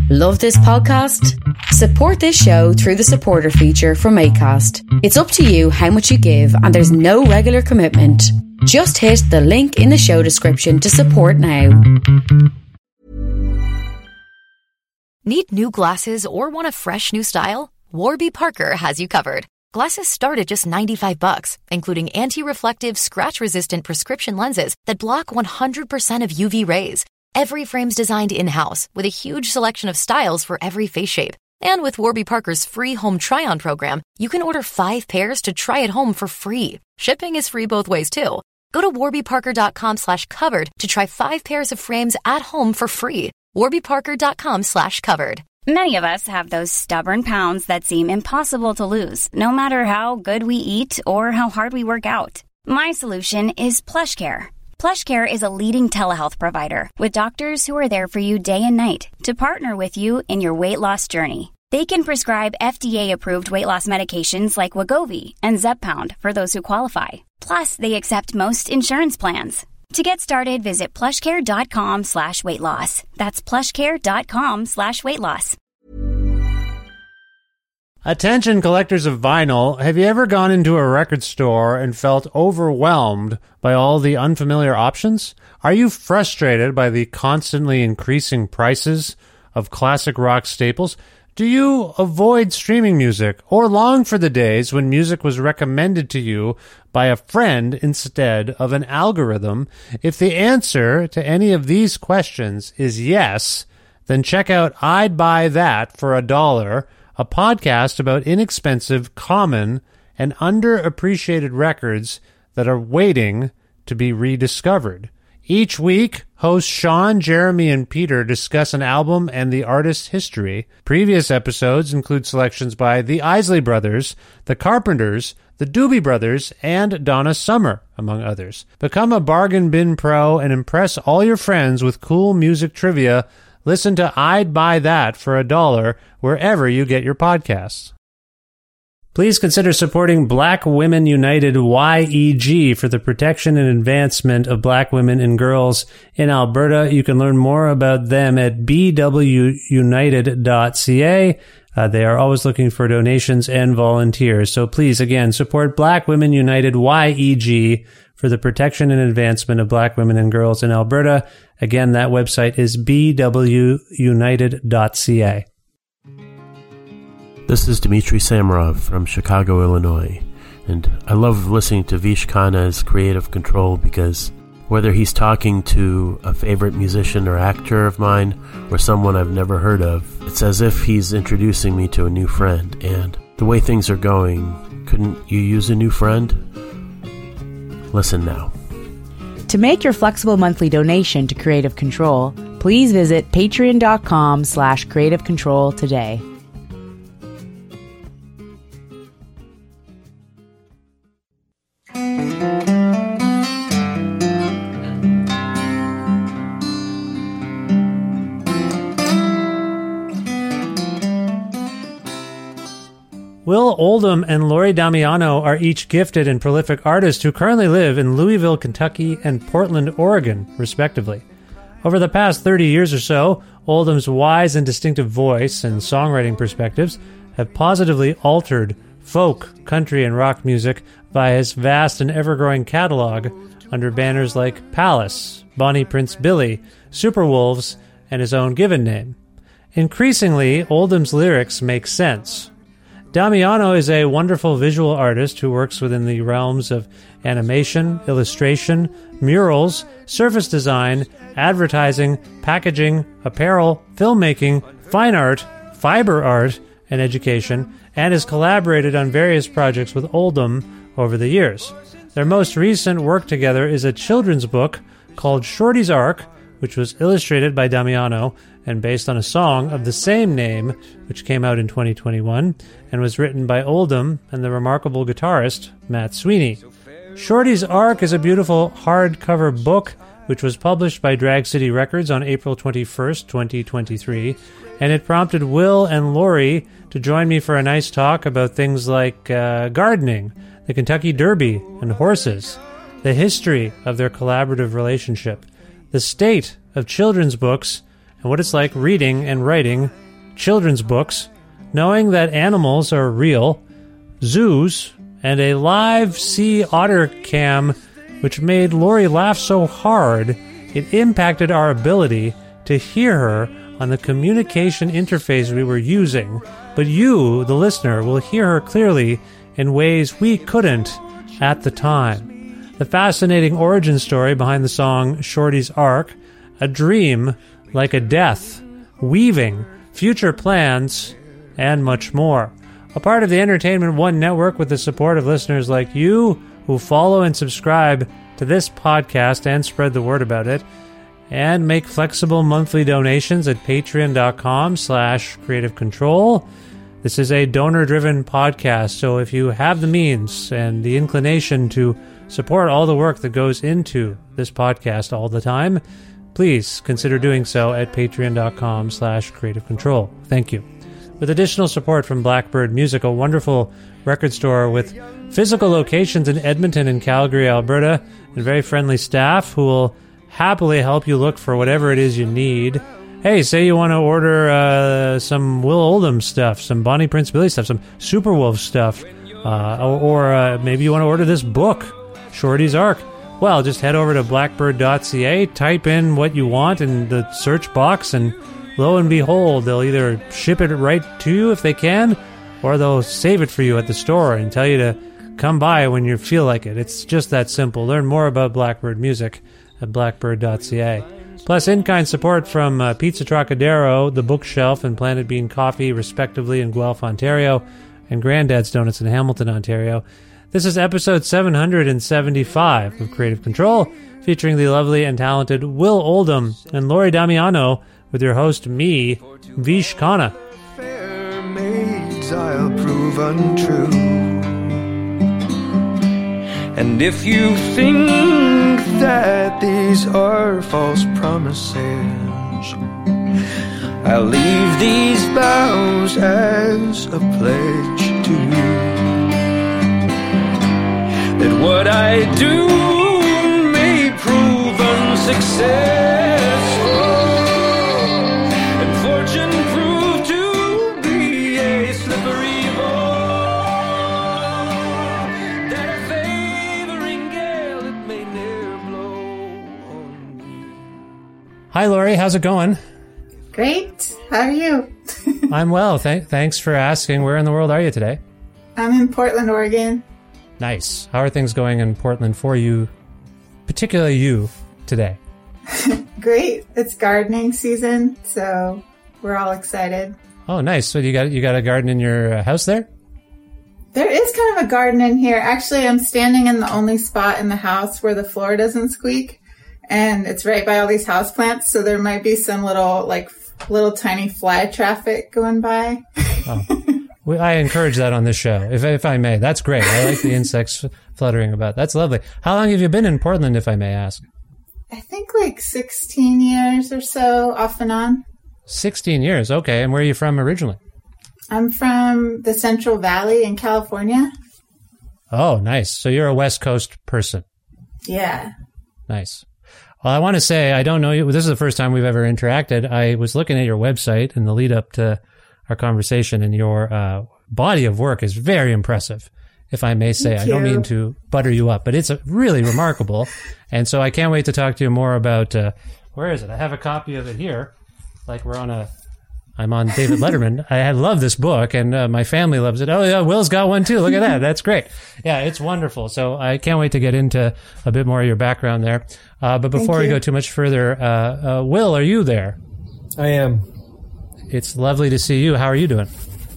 Love this podcast? Support this show through the supporter feature from Acast. It's up to you how much you give, and there's no regular commitment. Just hit the link in the show description to support now. Need new glasses or want a fresh new style? Warby Parker has you covered. Glasses start at just $95, including anti-reflective, scratch-resistant prescription lenses that block 100% of UV rays. Every frame's designed in-house with a huge selection of styles for every face shape. And with Warby Parker's free home try-on program, you can order 5 pairs to try at home for free. Shipping is free both ways, too. Go to warbyparker.com/covered to try 5 pairs of frames at home for free. warbyparker.com/covered. Many of us have those stubborn pounds that seem impossible to lose, no matter how good we eat or how hard we work out. My solution is PlushCare. PlushCare is a leading telehealth provider with doctors who are there for you day and night to partner with you in your weight loss journey. They can prescribe FDA-approved weight loss medications like Wegovy and Zepbound for those who qualify. Plus, they accept most insurance plans. To get started, visit plushcare.com/weightloss. That's plushcare.com/weightloss. Attention collectors of vinyl, have you ever gone into a record store and felt overwhelmed by all the unfamiliar options? Are you frustrated by the constantly increasing prices of classic rock staples? Do you avoid streaming music or long for the days when music was recommended to you by a friend instead of an algorithm? If the answer to any of these questions is yes, then check out I'd Buy That for $1, a podcast about inexpensive, common, and underappreciated records that are waiting to be rediscovered. Each week, hosts Sean, Jeremy, and Peter discuss an album and the artist's history. Previous episodes include selections by the Isley Brothers, the Carpenters, the Doobie Brothers, and Donna Summer, among others. Become a bargain bin pro and impress all your friends with cool music trivia. Listen to I'd Buy That for $1 wherever you get your podcasts. Please consider supporting Black Women United YEG for the protection and advancement of black women and girls in Alberta. You can learn more about them at bwunited.ca. They are always looking for donations and volunteers. So please, again, support Black Women United YEG for the protection and advancement of black women and girls in Alberta. Again, that website is bwunited.ca. This is Dmitry Samarov from Chicago, Illinois, and I love listening to Vish Khanna's Creative Control because whether he's talking to a favorite musician or actor of mine or someone I've never heard of, it's as if he's introducing me to a new friend. And the way things are going, couldn't you use a new friend? Listen now. To make your flexible monthly donation to Creative Control, please visit patreon.com/creativecontrol today. Will Oldham and Lori Damiano are each gifted and prolific artists who currently live in Louisville, Kentucky and Portland, Oregon, respectively. Over the past 30 years or so, Oldham's wise and distinctive voice and songwriting perspectives have positively altered folk, country, and rock music via his vast and ever-growing catalog under banners like Palace, Bonnie Prince Billy, Superwolves, and his own given name. Increasingly, Oldham's lyrics make sense. Damiano is a wonderful visual artist who works within the realms of animation, illustration, murals, surface design, advertising, packaging, apparel, filmmaking, fine art, fiber art, and education, and has collaborated on various projects with Oldham over the years. Their most recent work together is a children's book called Shorty's Ark, which was illustrated by Damiano and based on a song of the same name, which came out in 2021 and was written by Oldham and the remarkable guitarist Matt Sweeney. Shorty's Ark is a beautiful hardcover book which was published by Drag City Records on April 21st, 2023, and it prompted Will and Lori to join me for a nice talk about things like gardening, the Kentucky Derby, and horses, the history of their collaborative relationship, the state of children's books, and what it's like reading and writing children's books, knowing that animals are real, zoos, and a live sea otter cam which made Lori laugh so hard it impacted our ability to hear her on the communication interface we were using. But you, the listener, will hear her clearly in ways we couldn't at the time. The fascinating origin story behind the song Shorty's Ark, a dream like a death, weaving, future plans, and much more. A part of the Entertainment One network with the support of listeners like you who follow and subscribe to this podcast and spread the word about it, and make flexible monthly donations at patreon.com/Creative Control. This is a donor-driven podcast, so if you have the means and the inclination to support all the work that goes into this podcast all the time, please consider doing so at patreon.com/Creative Control. Thank you. With additional support from Blackbird Music, a wonderful record store with physical locations in Edmonton and Calgary, Alberta, and very friendly staff who will happily help you look for whatever it is you need. Hey, say you want to order some Will Oldham stuff, some Bonnie Prince Billy stuff, some Superwolf stuff, or maybe you want to order this book, Shorty's Ark. Well, just head over to blackbird.ca, type in what you want in the search box, and lo and behold, they'll either ship it right to you if they can, or they'll save it for you at the store and tell you to come by when you feel like it. It's just that simple. Learn more about Blackbird Music at blackbird.ca. Plus, in-kind support from Pizza Trocadero, The Bookshelf, and Planet Bean Coffee, respectively, in Guelph, Ontario, and Granddad's Donuts in Hamilton, Ontario. This is episode 775 of Creative Control, featuring the lovely and talented Will Oldham and Lori Damiano, with your host, me, Vish Khanna. Fair maids I'll prove untrue. And if you think that these are false promises, I'll leave these vows as a pledge to you, that what I do may prove unsuccessful, and fortune prove to be a slippery ball, that a favoring gale it may ne'er blow on me. Hi, Lori. How's it going? Great. How are you? I'm well. Thanks for asking. Where in the world are you today? I'm in Portland, Oregon. Nice. How are things going in Portland for you, particularly you, today? Great. It's gardening season, so we're all excited. Oh, nice. So you got a garden in your house there? There is kind of a garden in here. Actually, I'm standing in the only spot in the house where the floor doesn't squeak, and it's right by all these houseplants, so there might be some little tiny fly traffic going by. Oh. I encourage that on this show, if I may. That's great. I like the insects fluttering about. That's lovely. How long have you been in Portland, if I may ask? I think 16 years or so, off and on. 16 years. Okay. And where are you from originally? I'm from the Central Valley in California. Oh, nice. So you're a West Coast person. Yeah. Nice. Well, I want to say, I don't know you. This is the first time we've ever interacted. I was looking at your website in the lead up to our conversation, and your body of work is very impressive, if I may say. I don't mean to butter you up, but it's really remarkable. And so I can't wait to talk to you more about, where is it? I have a copy of it here. I'm on David Letterman. I love this book, and my family loves it. Oh, yeah, Will's got one too. Look at that. That's great. Yeah, it's wonderful. So I can't wait to get into a bit more of your background there. But before we go too much further, Will, are you there? I am. It's lovely to see you. How are you doing?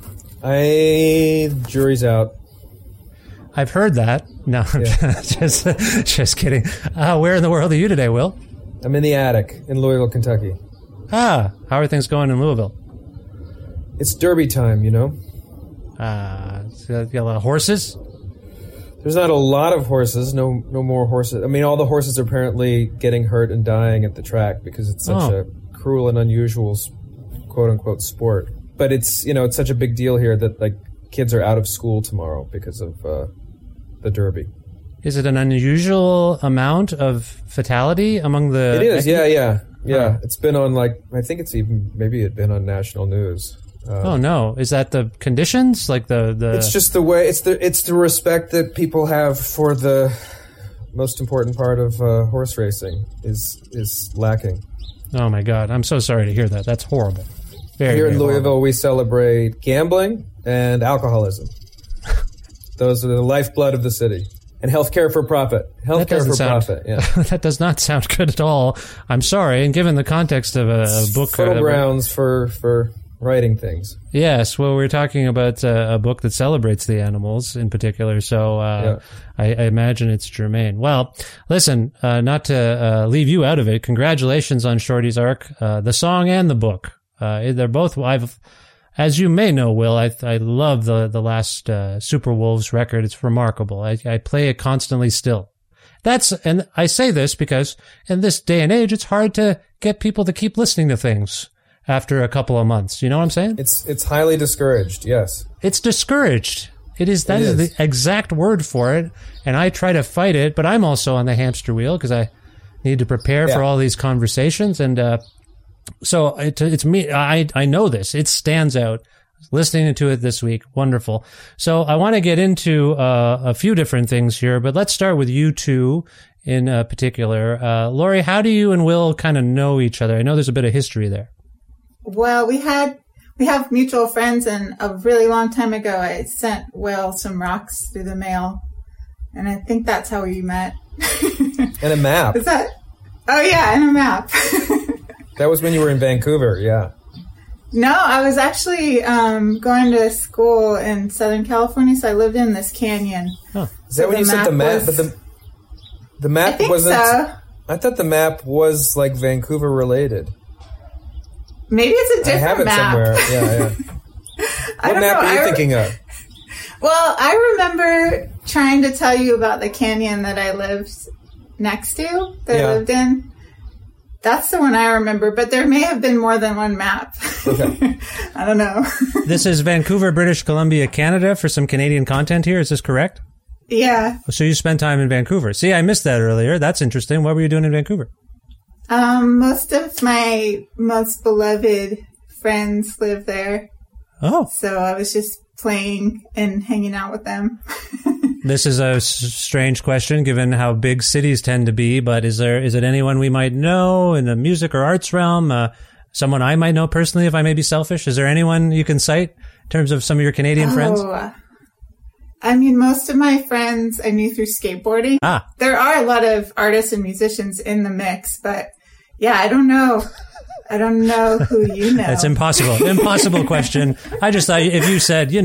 Jury's out. I've heard that. No, yeah. just kidding. Where in the world are you today, Will? I'm in the attic in Louisville, Kentucky. How are things going in Louisville? It's Derby time, you know. So you got a lot of horses? There's not a lot of horses. No more horses. I mean, all the horses are apparently getting hurt and dying at the track because it's such a cruel and unusual quote-unquote sport. But it's such a big deal here that kids are out of school tomorrow because of the Derby. Is it an unusual amount of fatality among the... It is, yeah. Yeah, it's been on I think maybe it'd been on national news. Oh no! Is that the conditions? Like the? It's just the way. It's the respect that people have for the most important part of horse racing is lacking. Oh my God! I'm so sorry to hear that. That's horrible. Here in Louisville, we celebrate gambling and alcoholism. Those are the lifeblood of the city. And healthcare for profit. Healthcare for profit. Yeah. That does not sound good at all. I'm sorry. And given the context of a book, fertile grounds for writing things. Yes, well, we're talking about a book that celebrates the animals in particular, so I imagine it's germane. Well, listen, not to leave you out of it, congratulations on Shorty's Arc, the song and the book. They're both, as you may know, Will, I love the last Super Wolves record. It's remarkable. I play it constantly still. And I say this because in this day and age, it's hard to get people to keep listening to things after a couple of months. You know what I'm saying? It's highly discouraged, yes. It's discouraged. That is the exact word for it. And I try to fight it, but I'm also on the hamster wheel because I need to prepare for all these conversations. And so it's me. I know this. It stands out. Listening to it this week. Wonderful. So I want to get into a few different things here, but let's start with you two in particular. Lori, how do you and Will kind of know each other? I know there's a bit of history there. Well, we have mutual friends, and a really long time ago, I sent Will some rocks through the mail, and I think that's how we met. And a map. Is that? Oh yeah, and a map. That was when you were in Vancouver, yeah. No, I was actually going to school in Southern California, so I lived in this canyon. Huh. Is that when you sent the map? But the map wasn't. So. I thought the map was like Vancouver related. Maybe it's a different map. I have it somewhere. Yeah. What map are you thinking of? Well, I remember trying to tell you about the canyon that I lived next to, I lived in. That's the one I remember, but there may have been more than one map. Okay. I don't know. This is Vancouver, British Columbia, Canada, for some Canadian content here. Is this correct? Yeah. So you spent time in Vancouver. See, I missed that earlier. That's interesting. What were you doing in Vancouver? Most of my most beloved friends live there. Oh. So I was just playing and hanging out with them. This is a strange question given how big cities tend to be, but is it anyone we might know in the music or arts realm? Someone I might know personally, if I may be selfish? Is there anyone you can cite in terms of some of your Canadian friends? I mean, most of my friends I knew through skateboarding. There are a lot of artists and musicians in the mix, but yeah, I don't know. I don't know who you know. That's impossible. Impossible question. I just thought if you said, I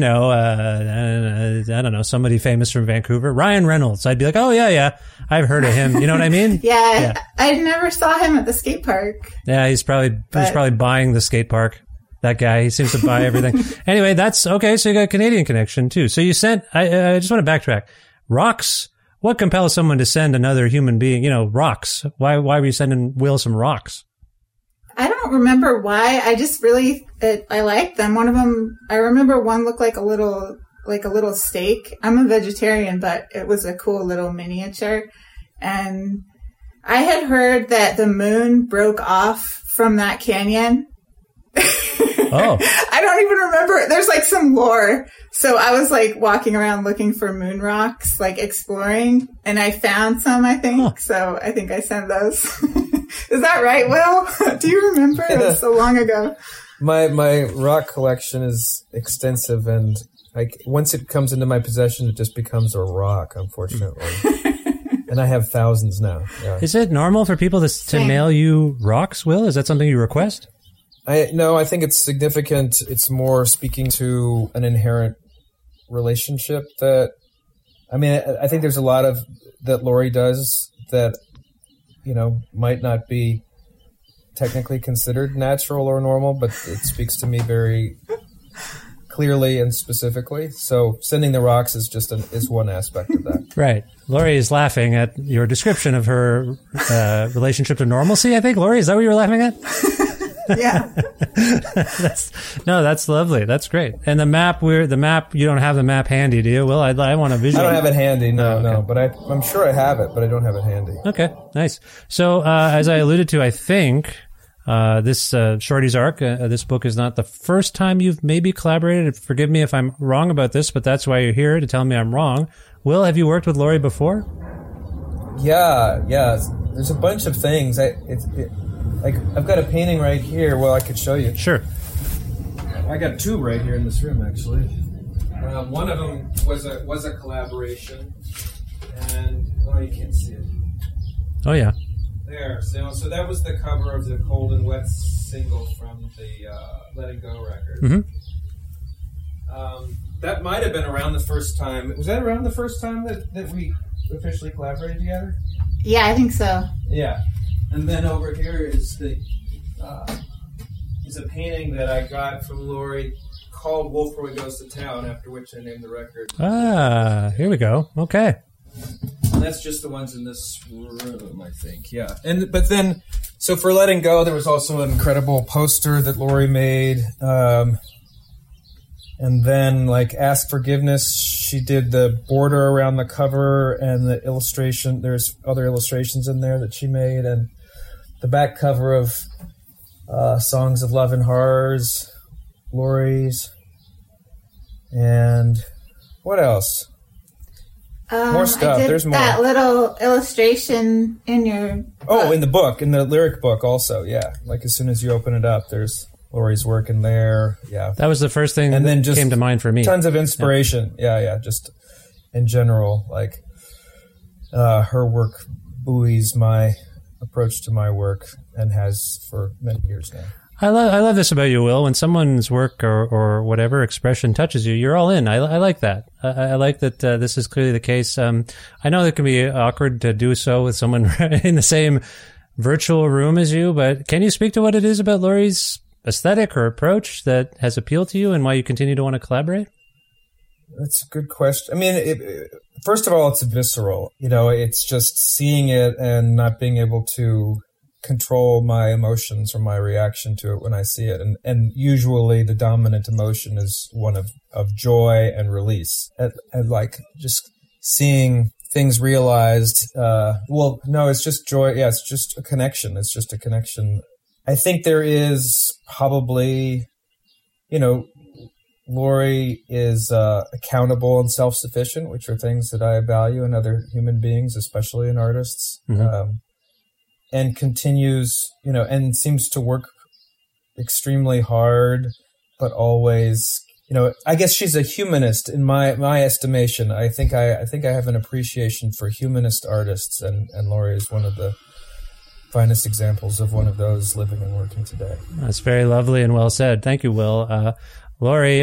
don't know, somebody famous from Vancouver, Ryan Reynolds, I'd be like, oh, yeah, I've heard of him. You know what I mean? Yeah. I never saw him at the skate park. Yeah, he's probably buying the skate park. That guy, he seems to buy everything. Anyway, that's okay. So you got a Canadian connection too. So you sent, I just want to backtrack. Rocks. What compels someone to send another human being, rocks? Why were you sending Will some rocks? I don't remember why. I just really, I liked them. One of them, I remember one looked like a little steak. I'm a vegetarian, but it was a cool little miniature. And I had heard that the moon broke off from that canyon. Oh. I don't even remember. There's like some lore. So I was like walking around looking for moon rocks, like exploring, and I found some, I think. Huh. So I think I sent those. Is that right, Will? Do you remember? It was so long ago. My rock collection is extensive, and once it comes into my possession, it just becomes a rock, unfortunately. And I have thousands now. Yeah. Is it normal for people to mail you rocks, Will? Is that something you request? No, I think it's significant. It's more speaking to an inherent relationship that, I think there's a lot of that Lori does that, might not be technically considered natural or normal, but it speaks to me very clearly and specifically. So sending the rocks is one aspect of that. Right. Lori is laughing at your description of her relationship to normalcy, I think. Lori, is that what you were laughing at? Yeah. That's lovely. That's great. And the map, you don't have the map handy, do you? Well, I want to visualize. I don't have it handy, no, but I'm sure I have it, but I don't have it handy. Okay, nice. So, as I alluded to, I think This Shorty's Ark, this book is not the first time you've maybe collaborated. Forgive me if I'm wrong about this, but that's why you're here, to tell me I'm wrong. Will, have you worked with Laurie before? Yeah. There's a bunch of things. I've got a painting right here. Well, I could show you. Sure. I got two right here in this room, actually. One of them was a collaboration, and you can't see it. Oh yeah. There. So that was the cover of the Cold and Wet single from the Letting Go record. Mm-hmm. That might have been around the first time. Was that around the first time that we officially collaborated together? Yeah, I think so. Yeah. And then over here is is a painting that I got from Laurie called Wolfroy Goes to Town, after which I named the record. Ah, here we go. Okay. And that's just the ones in this room, I think. Yeah. But then, so for Letting Go, there was also an incredible poster that Laurie made. And then, Ask Forgiveness, she did the border around the cover and the illustration. There's other illustrations in there that she made. And the back cover of Songs of Love and Horrors, Laurie's. And what else? More stuff. There's more. That little illustration in your book. Oh, in the book, in the lyric book also, yeah. As soon as you open it up, there's Laurie's work in there, yeah. That was the first thing and then that came to mind for me. Tons of inspiration, yeah. Just in general, her work buoys my approach to my work and has for many years now. I love this about you, Will. When someone's work or whatever expression touches you, you're all in. I like that. I like that this is clearly the case. I know it can be awkward to do so with someone in the same virtual room as you, but can you speak to what it is about Laurie's aesthetic or approach that has appealed to you and why you continue to want to collaborate? That's a good question. I mean, first of all, it's visceral. It's just seeing it and not being able to control my emotions or my reaction to it when I see it. And usually the dominant emotion is one of joy and release. And just seeing things realized. No, it's just joy. Yeah, it's just a connection. It's just a connection. I think there is probably, Laurie is accountable and self-sufficient, which are things that I value in other human beings, especially in artists. Mm-hmm. And continues, and seems to work extremely hard, but always, I guess she's a humanist in my estimation. I think I have an appreciation for humanist artists, and Laurie is one of the finest examples of one of those living and working today. That's very lovely and well said. Thank you, Will. Laurie,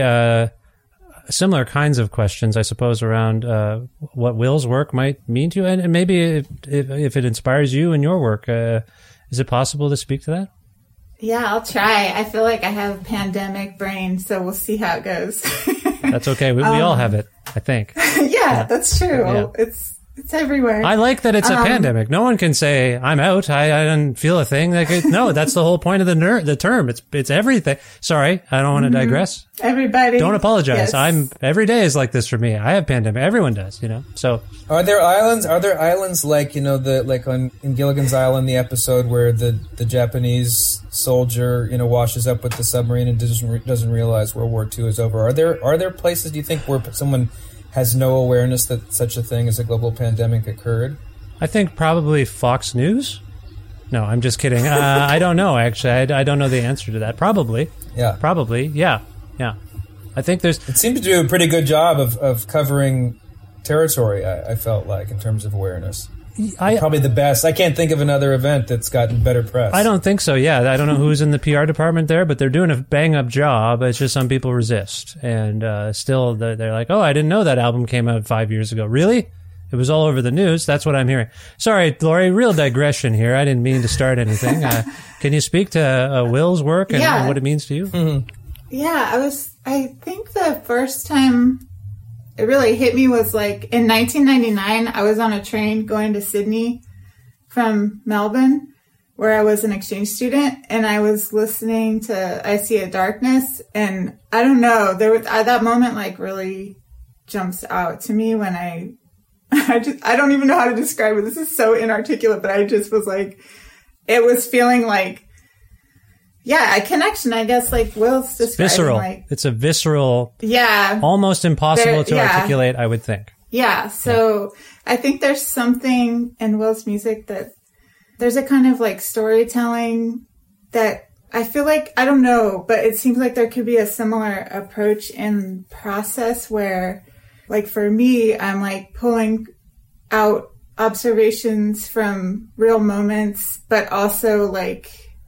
similar kinds of questions, I suppose, around what Will's work might mean to you, and maybe if it inspires you in your work. Is it possible to speak to that? Yeah, I'll try. I feel like I have pandemic brain, so we'll see how it goes. That's okay. We all have it, I think. Yeah, that's true. Yeah. It's everywhere. I like that it's a pandemic. No one can say, I'm out. I didn't feel a thing. No, that's the whole point of the term. It's everything. Sorry, I don't want to digress. Everybody. Don't apologize. Yes. Every day is like this for me. I have pandemic. Everyone does, So Are there islands like, in Gilligan's Island, the episode where the Japanese soldier, washes up with the submarine and doesn't realize World War II is over? Are there places, do you think, where someone has no awareness that such a thing as a global pandemic occurred? I think probably Fox News. No, I'm just kidding. I don't know, actually. I don't know the answer to that. Probably. Yeah. Probably. Yeah. I think it seemed to do a pretty good job of covering territory, I felt like, in terms of awareness. Probably the best. I can't think of another event that's gotten better press. I don't think so, yeah. I don't know who's in the PR department there, but they're doing a bang-up job. It's just some people resist. And still, they're like, oh, I didn't know that album came out 5 years ago. Really? It was all over the news. That's what I'm hearing. Sorry, Laurie, real digression here. I didn't mean to start anything. Can you speak to Will's work and what it means to you? Mm-hmm. Yeah, I think the first time it really hit me was in 1999, I was on a train going to Sydney from Melbourne, where I was an exchange student, and I was listening to I See a Darkness, and I don't know, that moment really jumps out to me when I don't even know how to describe it. This is so inarticulate, but I just was it was feeling a connection, I guess, like Will's describing. Visceral. Like, it's a visceral, yeah, almost impossible to articulate, I would think. Yeah, so I think there's something in Will's music that there's a kind of like storytelling that I feel like, I don't know, but it seems like there could be a similar approach in process where, like for me, I'm like pulling out observations from real moments, but also like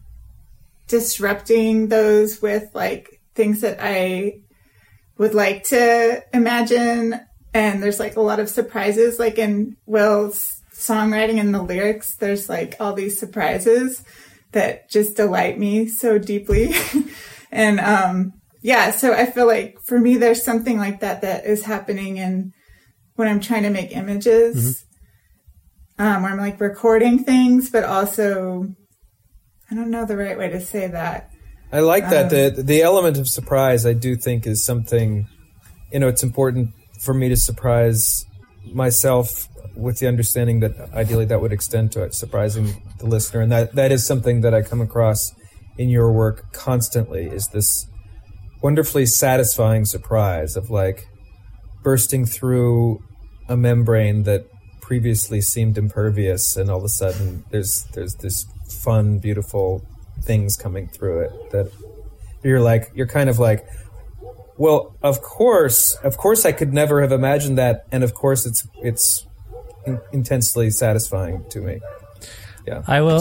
disrupting those with like things that I would like to imagine. And there's like a lot of surprises, like in Will's songwriting and the lyrics, there's like all these surprises that just delight me so deeply. And so I feel like for me, there's something like that is happening in when I'm trying to make images, where I'm like recording things, but also, I don't know the right way to say that. I like that. The element of surprise, I do think, is something, it's important for me to surprise myself with the understanding that ideally that would extend to it, surprising the listener. And that is something that I come across in your work constantly, is this wonderfully satisfying surprise of like bursting through a membrane that previously seemed impervious, and all of a sudden there's this fun, beautiful things coming through it that you're kind of like, well, of course I could never have imagined that, and of course it's intensely satisfying to me. Yeah, I will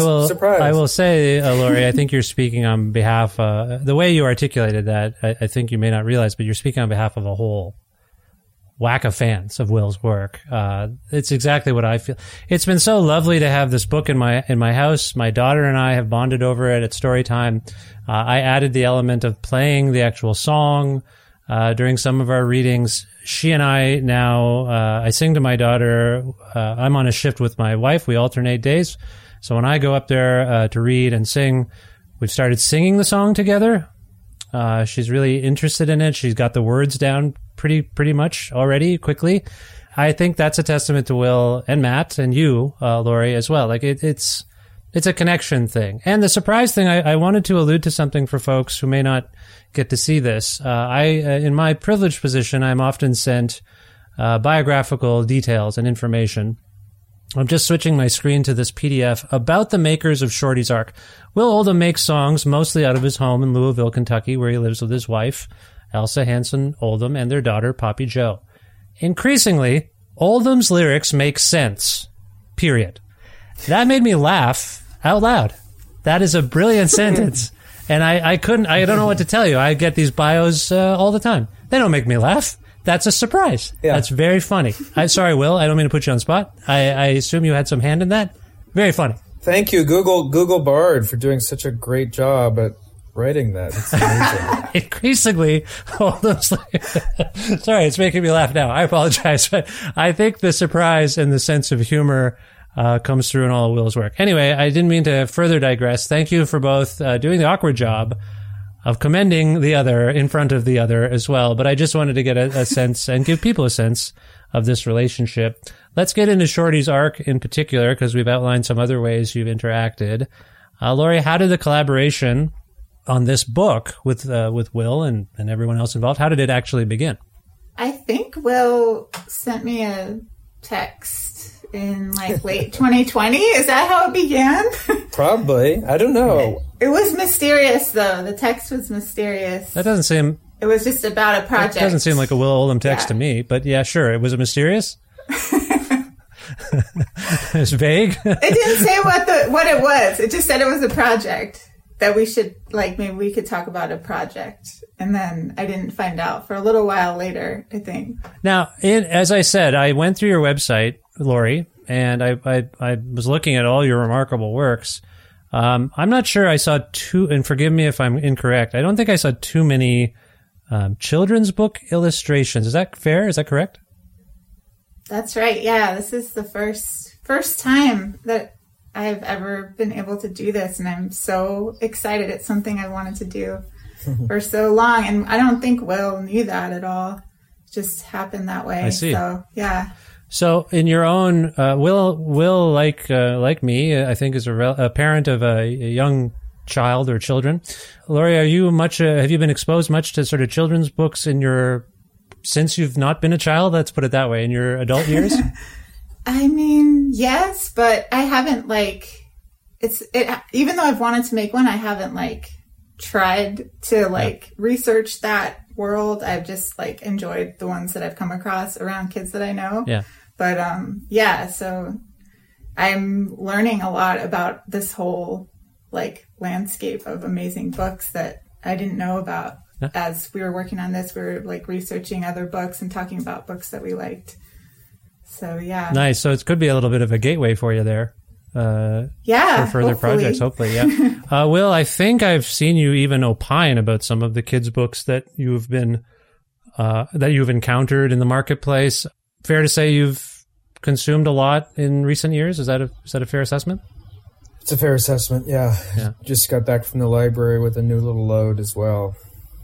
say, Laurie, I think you're speaking on behalf. The way you articulated that, I think you may not realize, but you're speaking on behalf of a whole whack of fans of Will's work. It's exactly what I feel. It's been so lovely to have this book in my house. My daughter and I have bonded over it at story time. I added the element of playing the actual song during some of our readings. She and I now, I sing to my daughter. I'm on a shift with my wife. We alternate days. So when I go up there to read and sing, we've started singing the song together. She's really interested in it. She's got the words down pretty much already, quickly. I think that's a testament to Will and Matt and you, Laurie, as well. Like it's a connection thing. And the surprise thing, I wanted to allude to something for folks who may not get to see this. In my privileged position, I'm often sent biographical details and information. I'm just switching my screen to this PDF about the makers of Shorty's Ark. Will Oldham makes songs mostly out of his home in Louisville, Kentucky, where he lives with his wife, Elsa Hanson Oldham, and their daughter, Poppy Jo. Increasingly, Oldham's lyrics make sense. Period. That made me laugh out loud. That is a brilliant sentence. And I don't know what to tell you. I get these bios all the time. They don't make me laugh. That's a surprise. Yeah. That's very funny. Sorry, Will, I don't mean to put you on the spot. I assume you had some hand in that. Very funny. Thank you, Google Bard, for doing such a great job at writing that. It's amazing. Increasingly, sorry, it's making me laugh now. I apologize, but I think the surprise and the sense of humor comes through in all of Will's work. Anyway, I didn't mean to further digress. Thank you for both doing the awkward job of commending the other in front of the other as well. But I just wanted to get a sense and give people a sense of this relationship. Let's get into Shorty's Ark in particular, because we've outlined some other ways you've interacted. Laurie, how did the collaboration on this book with Will and everyone else involved, how did it actually begin? I think Will sent me a text in like late 2020. Is that how it began? Probably. I don't know. It was mysterious, though. The text was mysterious. That doesn't seem... It was just about a project. It doesn't seem like a Will Oldham text to me, but yeah, sure. Was it mysterious? It's vague. It didn't say what it was. It just said it was a project that we should, like, maybe we could talk about a project. And then I didn't find out for a little while later, I think. Now, as I said, I went through your website, Laurie, and I was looking at all your remarkable works. I'm not sure I saw and forgive me if I'm incorrect, I don't think I saw too many children's book illustrations. Is that fair? Is that correct? That's right. Yeah, this is the first time that I've ever been able to do this, and I'm so excited. It's something I wanted to do for so long, and I don't think Will knew that at all. It just happened that way. I see. So, yeah. So, in your own, Will, like me, I think is a parent of a young child or children. Laurie, are you much? Have you been exposed much to sort of children's books since you've not been a child? Let's put it that way, in your adult years. I mean, yes, but I haven't even though I've wanted to make one, I haven't tried to research that world. I've just enjoyed the ones that I've come across around kids that I know. Yeah. But so I'm learning a lot about this whole landscape of amazing books that I didn't know about. Yeah. As we were working on this, we were researching other books and talking about books that we liked. So yeah. Nice. So it could be a little bit of a gateway for you there. For further projects, hopefully. Yeah. Will, I think I've seen you even opine about some of the kids' books that you've encountered in the marketplace. Fair to say you've consumed a lot in recent years? Is that a fair assessment? It's a fair assessment, yeah. Just got back from the library with a new little load as well.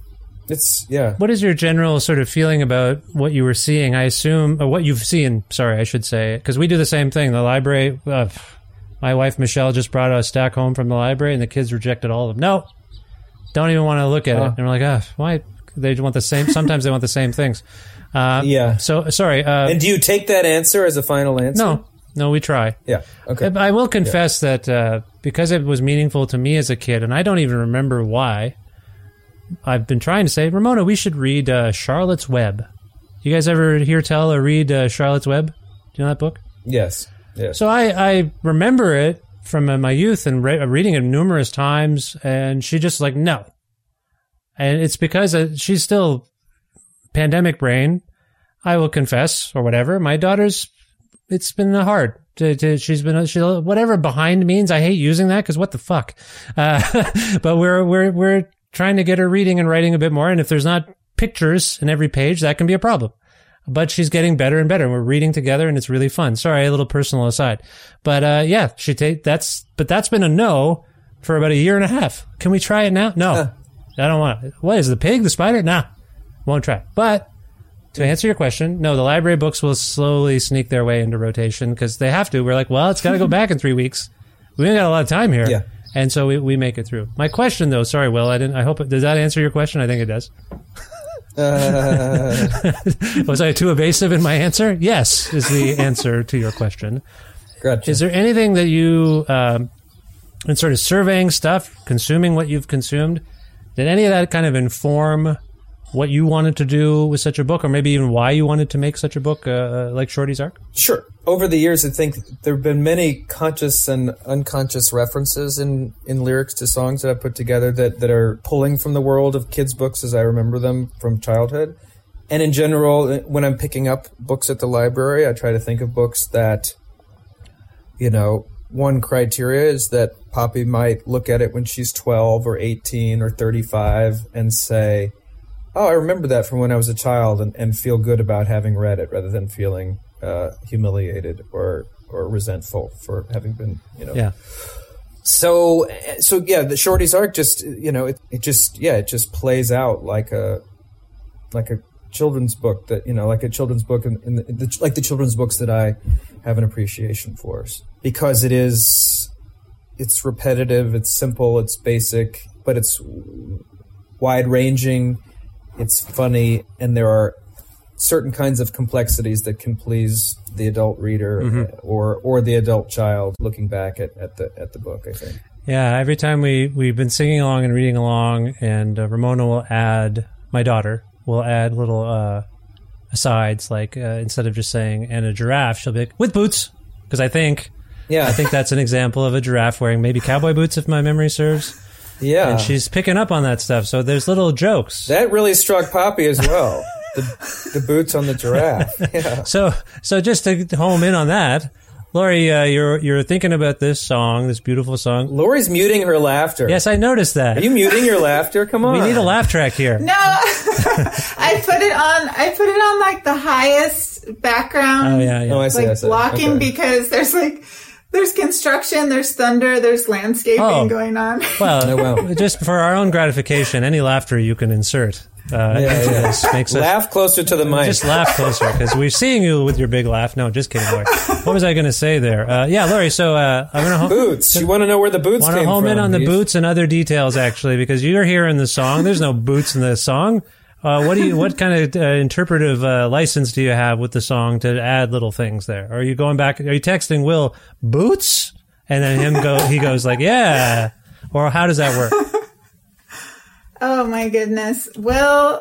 What is your general sort of feeling about what you were seeing? I assume, or what you've seen, sorry, I should say, because we do the same thing. The library, my wife, Michelle, just brought a stack home from the library, and the kids rejected all of them. No, don't even want to look at it. And we're like, why? They want the same, sometimes they want the same things. So, sorry. And do you take that answer as a final answer? No, we try. Yeah, okay. I will confess that because it was meaningful to me as a kid, and I don't even remember why, I've been trying to say, Ramona, we should read Charlotte's Web. You guys ever hear tell or read Charlotte's Web? Do you know that book? Yes. So I remember it from my youth and reading it numerous times, and she just no. And it's because she's still pandemic brain, I will confess, or whatever. My daughter's, it's been hard. She's whatever behind means. I hate using that because what the fuck. But we're trying to get her reading and writing a bit more. And if there's not pictures in every page, that can be a problem. But she's getting better and better. And we're reading together, and it's really fun. Sorry, a little personal aside. But that's been a no for about a year and a half. Can we try it now? No, I don't want it. What is the pig, the spider? Nah, won't try. But to answer your question, no, the library books will slowly sneak their way into rotation because they have to. We're like, well, it's got to go back in 3 weeks. We ain't got a lot of time here. Yeah. And so we make it through. My question, though, sorry, Will, I hope does that answer your question? I think it does. Was I too evasive in my answer? Yes, is the answer to your question. Gotcha. Is there anything that you, in sort of surveying stuff, consuming what you've consumed, did any of that kind of inform what you wanted to do with such a book, or maybe even why you wanted to make such a book like Shorty's Ark? Sure. Over the years, I think there have been many conscious and unconscious references in lyrics to songs that I put together that are pulling from the world of kids' books as I remember them from childhood. And in general, when I'm picking up books at the library, I try to think of books that, one criteria is that Poppy might look at it when she's 12 or 18 or 35 and say, oh, I remember that from when I was a child, and feel good about having read it rather than feeling humiliated or resentful for having been, Yeah. So yeah, the Shorty's Ark just, it just plays out like a children's book that, like a children's book like the children's books that I have an appreciation for, because it's repetitive, it's simple, it's basic, but it's wide-ranging. It's funny, and there are certain kinds of complexities that can please the adult reader or the adult child looking back at the book, I think. Yeah, every time we've been singing along and reading along, and Ramona will add, my daughter will add little asides, like instead of just saying, and a giraffe, she'll be like, with boots, because I think that's an example of a giraffe wearing maybe cowboy boots, if my memory serves. Yeah. And she's picking up on that stuff. So there's little jokes. That really struck Poppy as well. the boots on the giraffe. Yeah. So just to home in on that, Laurie, you're thinking about this song, this beautiful song. Laurie's muting her laughter. Yes, I noticed that. Are you muting your laughter? Come on. We need a laugh track here. No. I put it on like the highest background. Oh yeah. Oh, I see. Blocking, okay. because there's There's construction, there's thunder, there's landscaping going on. Well, just for our own gratification, any laughter you can insert into this makes us laugh closer to the mic. Just laugh closer because we're seeing you with your big laugh. No, just kidding, Lori. What was I going to say there? Lori. So I'm going to boots. You want to know where the boots came from? Want to home in on the boots and other details actually, because you're hearing the song. There's no boots in the song. What kind of interpretive license do you have with the song to add little things there? Are you going back? Are you texting Will boots and then he goes like, yeah, or how does that work? Oh my goodness. Will.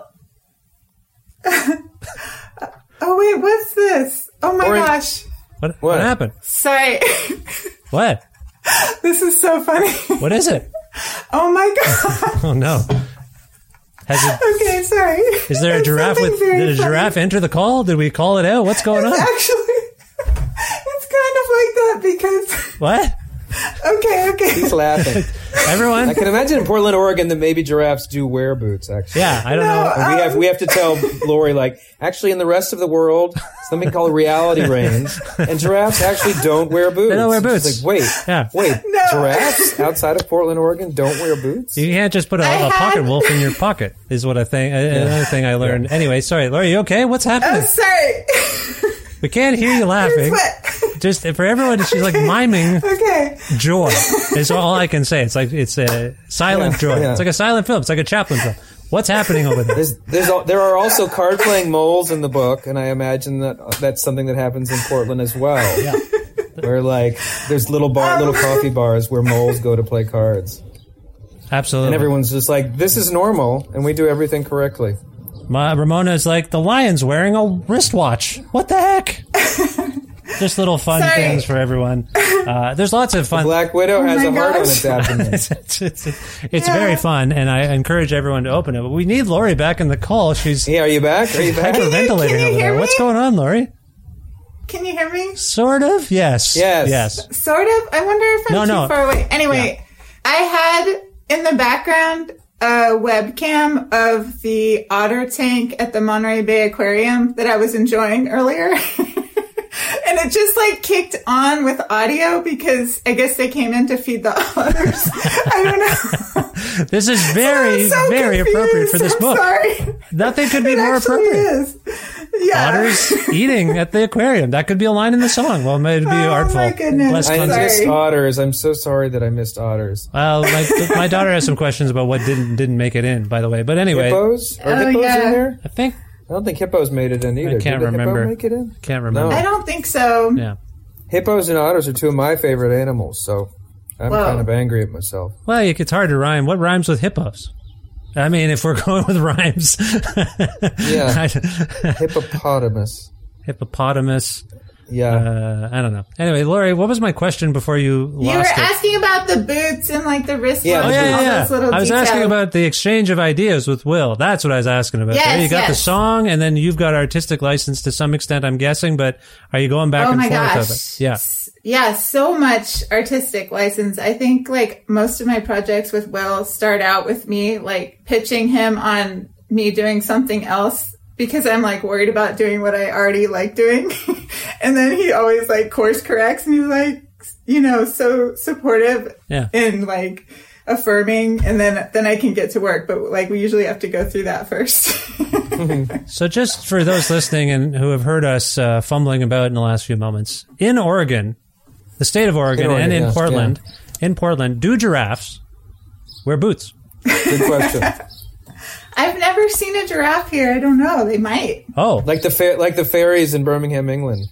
Oh wait, what's this? Oh my gosh. What happened? Sorry. What? This is so funny. What is it? Oh my god. Oh no. Okay, sorry. Is there a giraffe did a giraffe enter the call? Did we call it out? What's going on? Actually, it's kind of like that because... What? Okay. He's laughing. Everyone? I can imagine in Portland, Oregon, that maybe giraffes do wear boots, actually. Yeah, I don't know. And we have to tell Lori, like, actually in the rest of the world, something called reality reigns, and giraffes actually don't wear boots. They don't wear boots. She's like, wait, giraffes outside of Portland, Oregon don't wear boots? You can't just put a pocket wolf in your pocket, is what I think. Another thing I learned. Yeah. Anyway, sorry, Lori, you okay? What's happening? Oh, sorry. We can't hear you laughing. Just for everyone, she's like miming joy. Is all I can say. It's a silent joy. Yeah. It's like a silent film. It's like a Chaplin film. What's happening over there? There are also card-playing moles in the book, and I imagine that's something that happens in Portland as well. Yeah. Where there's little coffee bars where moles go to play cards. Absolutely. And everyone's just like, this is normal, and we do everything correctly. Ramona's like, the lion's wearing a wristwatch. What the heck? Just little fun things for everyone. There's lots of fun. The Black Widow has a heart on its abdomen. It's very fun, and I encourage everyone to open it. But we need Lori back in the call. She's are you back? Are you back? Hyperventilating over there. What's going on, Lori? Can you hear me? Sort of. Yes. Sort of. I wonder if I'm too far away. Anyway, I had in the background a webcam of the otter tank at the Monterey Bay Aquarium that I was enjoying earlier. And it just kicked on with audio because I guess they came in to feed the otters. I don't know. This is very, very appropriate for this book. Sorry. Nothing could be more appropriate. Is. Yeah. Otters eating at the aquarium. That could be a line in the song. Well, maybe be artful. My goodness. I missed otters. I'm so sorry that I missed otters. Well, my daughter has some questions about what didn't make it in, by the way. But anyway. Hippos? Are hippos in there? I don't think hippos made it in either. I can't remember. Hippo make it in? Can't remember. No. I don't think so. Yeah. Hippos and otters are two of my favorite animals, so I'm kind of angry at myself. Well, it's hard to rhyme. What rhymes with hippos? I mean, if we're going with rhymes. Yeah. Hippopotamus. Yeah. I don't know. Anyway, Lori, what was my question before you lost it? You were asking about the boots and the wristwatch. Yeah. Those little I was details. asking about the exchange of ideas with Will. That's what I was asking about. Yes, you got the song, and then you've got artistic license to some extent, I'm guessing, but are you going back and forth of it? Yeah. Yeah, so much artistic license. I think most of my projects with Will start out with me pitching him on me doing something else because I'm worried about doing what I already like doing. And then he always course corrects and he's so supportive and affirming, and then I can get to work. But we usually have to go through that first. So just for those listening and who have heard us fumbling about in the last few moments, in Oregon, the state of Oregon, and in Portland, do giraffes wear boots? Good question. I've never seen a giraffe here. I don't know. They might. Oh, like the fairies in Birmingham, England.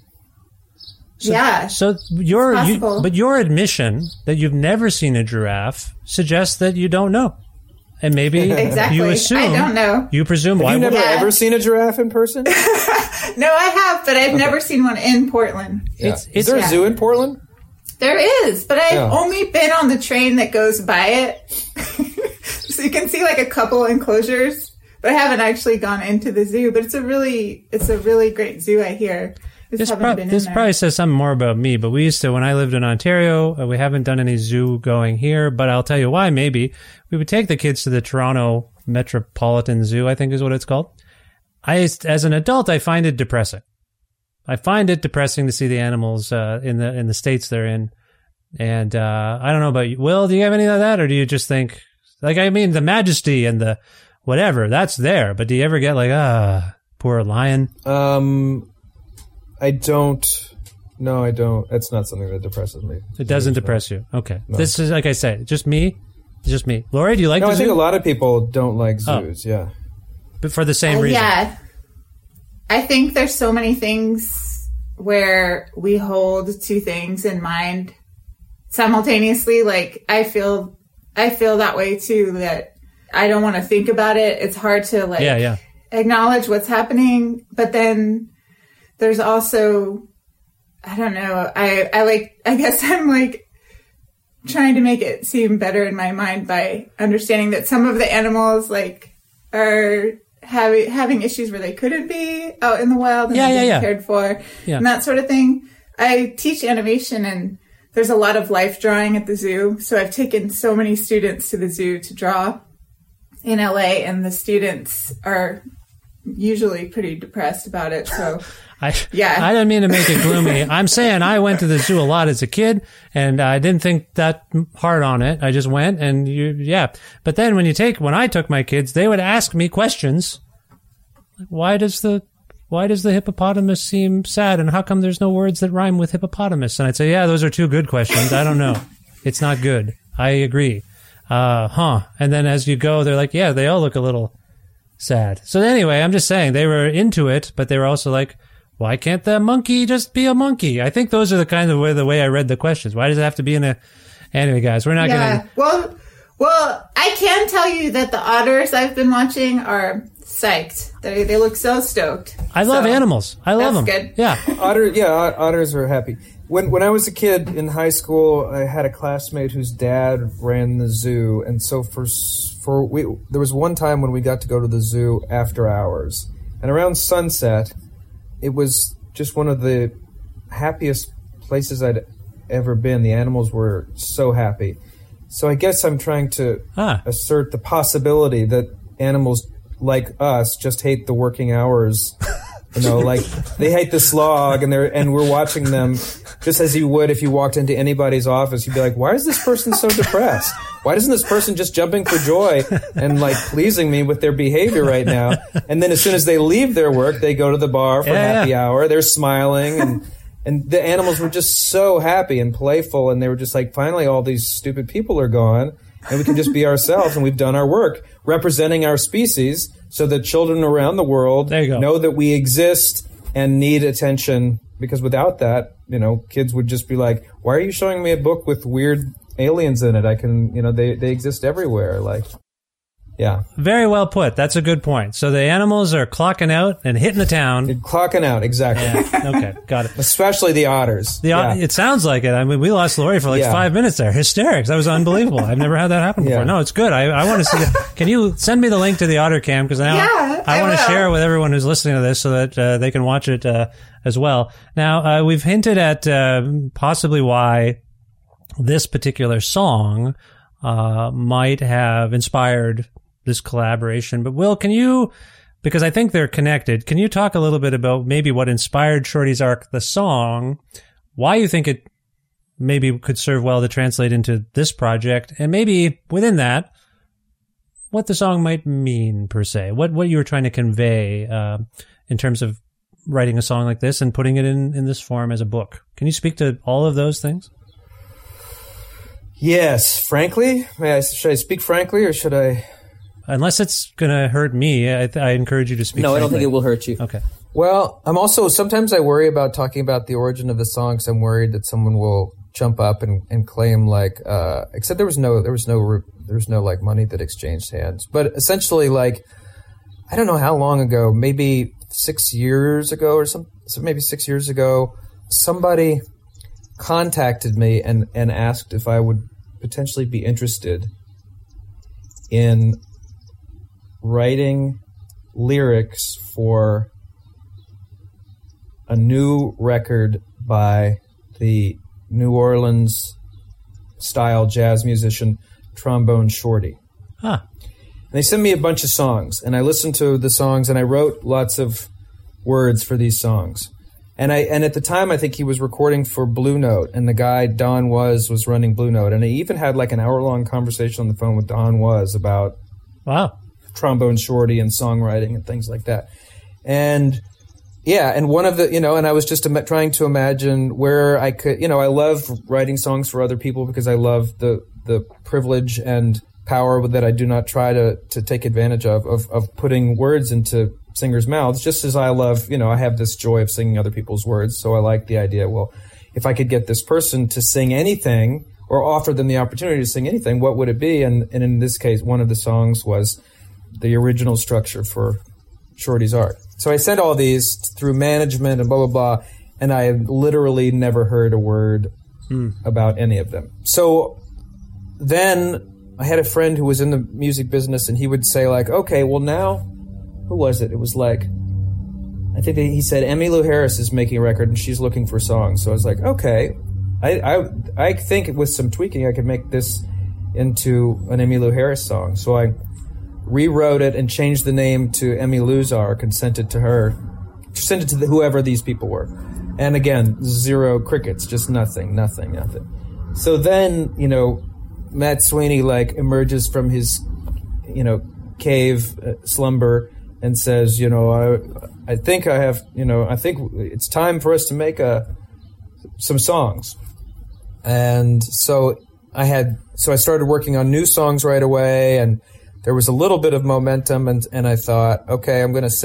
So your admission that you've never seen a giraffe suggests that you don't know, and maybe you assume. I don't know. You presume. Have you never ever seen a giraffe in person? No, I have, but I've never seen one in Portland. Yeah. Is there a zoo in Portland? There is, but I've only been on the train that goes by it. So you can see a couple enclosures, but I haven't actually gone into the zoo. But it's a really great zoo, I hear. This probably says something more about me, but we used to, when I lived in Ontario, we haven't done any zoo going here, but I'll tell you why. Maybe we would take the kids to the Toronto Metropolitan Zoo, I think is what it's called. As an adult, I find it depressing. I find it depressing to see the animals in the states they're in. And I don't know about you. Will, do you have any of that? Or do you just think, like, I mean, the majesty and the whatever, that's there. But do you ever get like, poor lion? I don't. No, I don't. It's not something that depresses me. It doesn't depress you. Okay. No. This is, like I said, just me. It's just me. Lori, do you like the zoo? I think a lot of people don't like zoos, yeah. But for the same reason. Yeah. I think there's so many things where we hold two things in mind simultaneously. Like, I feel that way too, that I don't want to think about it. It's hard to like acknowledge what's happening. But then there's also, I don't know, I guess I'm like trying to make it seem better in my mind by understanding that some of the animals like are having issues where they couldn't be out in the wild and being cared for and that sort of thing. I teach animation and there's a lot of life drawing at the zoo. So I've taken so many students to the zoo to draw in LA, and the students are usually pretty depressed about it. So I didn't mean to make it gloomy. I'm saying I went to the zoo a lot as a kid, and I didn't think that hard on it. I just went, and But then when I took my kids, they would ask me questions. Like, why does the hippopotamus seem sad, and how come there's no words that rhyme with hippopotamus? And I'd say, yeah, those are two good questions. I don't know. It's not good. I agree. And then as you go, they're like, yeah, they all look a little sad. So anyway, I'm just saying they were into it, but they were also like, why can't the monkey just be a monkey? I think those are the kind of the way I read the questions. Why does it have to be in a... Anyway, guys, we're not going to... Well, I can tell you that the otters I've been watching are psyched. They look so stoked. I love animals. I love them. That's good. Yeah. Otters are happy. When I was a kid in high school, I had a classmate whose dad ran the zoo, and so there was one time when we got to go to the zoo after hours, and around sunset, it was just one of the happiest places I'd ever been. The animals were so happy. So I guess I'm trying to assert the possibility that animals like us just hate the working hours. You know, like they hate the slog, and we're watching them just as you would if you walked into anybody's office. You'd be like, why is this person so depressed? Why isn't this person just jumping for joy and like pleasing me with their behavior right now? And then as soon as they leave their work, they go to the bar for happy hour. They're smiling, and the animals were just so happy and playful, and they were just like, finally, all these stupid people are gone, and we can just be ourselves, and we've done our work representing our species so that children around the world know that we exist and need attention, because without that, you know, kids would just be like, why are you showing me a book with weird aliens in it? I can, you know, they exist everywhere. Like, yeah. Very well put. That's a good point. So the animals are clocking out and hitting the town. Clocking out, exactly. Yeah. Okay, got it. Especially the otters. It sounds like it. I mean, we lost Lori for like 5 minutes there. Hysterics. That was unbelievable. I've never had that happen before. No, it's good. I want to see that. Can you send me the link to the otter cam? Because now I want to share it with everyone who's listening to this so that they can watch it as well. Now, we've hinted at possibly why this particular song might have inspired this collaboration. But Will, can you, because I think they're connected, can you talk a little bit about maybe what inspired Shorty's Ark, the song, why you think it maybe could serve well to translate into this project, and maybe within that, what the song might mean per se, what you were trying to convey in terms of writing a song like this and putting it in this form as a book. Can you speak to all of those things? Yes, frankly. Should I speak frankly, or should I... Unless it's going to hurt me, I encourage you to speak. No, frankly. I don't think it will hurt you. Okay. Well, I'm also, sometimes I worry about talking about the origin of the song, because I'm worried that someone will jump up and claim like, except there was no like money that exchanged hands. But essentially, like, I don't know how long ago, maybe 6 years ago or maybe 6 years ago, somebody contacted me and asked if I would potentially be interested in writing lyrics for a new record by the New Orleans style jazz musician Trombone Shorty. Huh. And they sent me a bunch of songs, and I listened to the songs, and I wrote lots of words for these songs. And at the time, I think he was recording for Blue Note, and the guy Don was running Blue Note, and I even had like an hour-long conversation on the phone with Don about Trombone Shorty and songwriting and things like that. And yeah, and one of the, and I was just trying to imagine where I could, I love writing songs for other people because I love the privilege and power that I do not try to take advantage of putting words into singers' mouths, just as I love, I have this joy of singing other people's words. So I like the idea, well, if I could get this person to sing anything or offer them the opportunity to sing anything, what would it be? And in this case, one of the songs was the original structure for Shorty's Ark. So I sent all these through management and blah, blah, blah, and I literally never heard a word about any of them. So then I had a friend who was in the music business, and he would say, like, okay, well now, who was it? It was like, I think he said Emmylou Harris is making a record and she's looking for songs. So I was like, okay, I think with some tweaking I could make this into an Emmylou Harris song. So I rewrote it and changed the name to Emmylou's Ark and sent it to her, sent it to whoever these people were. And again, zero crickets, just nothing. So then, Matt Sweeney emerges from his, cave slumber and says, I think it's time for us to make some songs. And so I started working on new songs right away, and there was a little bit of momentum, and I thought, okay, I'm going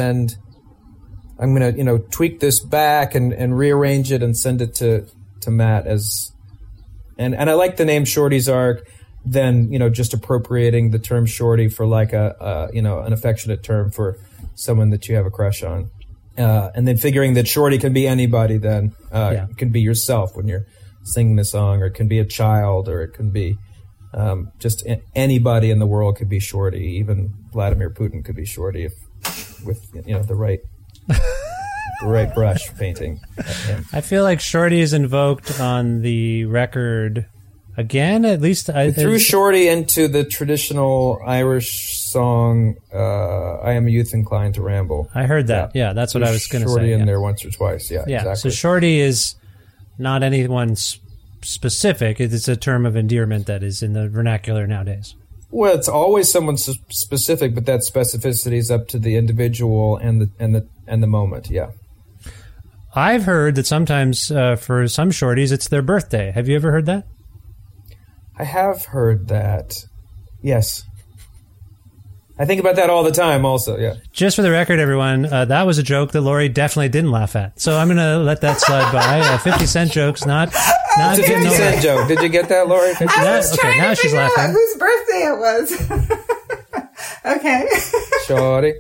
to tweak this back and rearrange it and send it to Matt and I like the name Shorty's Ark, then, just appropriating the term shorty for an affectionate term for someone that you have a crush on. And then figuring that shorty can be anybody then. It can be yourself when you're singing the song, or it can be a child, or it can be just anybody in the world could be shorty. Even Vladimir Putin could be shorty with the right brush painting. I feel like shorty is invoked on the record again, at least. I threw shorty into the traditional Irish song, I Am a Youth Inclined to Ramble. I heard that. Yeah, that's what I was going to say. Shorty in there once or twice. Yeah, exactly. So shorty is not anyone specific. It's a term of endearment that is in the vernacular nowadays. Well, it's always someone specific, but that specificity is up to the individual and the moment. Yeah. I've heard that sometimes for some shorties it's their birthday. Have you ever heard that? I have heard that. Yes. I think about that all the time also, yeah. Just for the record, everyone, that was a joke that Lori definitely didn't laugh at. So I'm going to let that slide by. 50-cent joke's not it's a 50-cent joke. Did you get that, Lori? I was trying to figure out whose birthday it was. Okay. Shorty.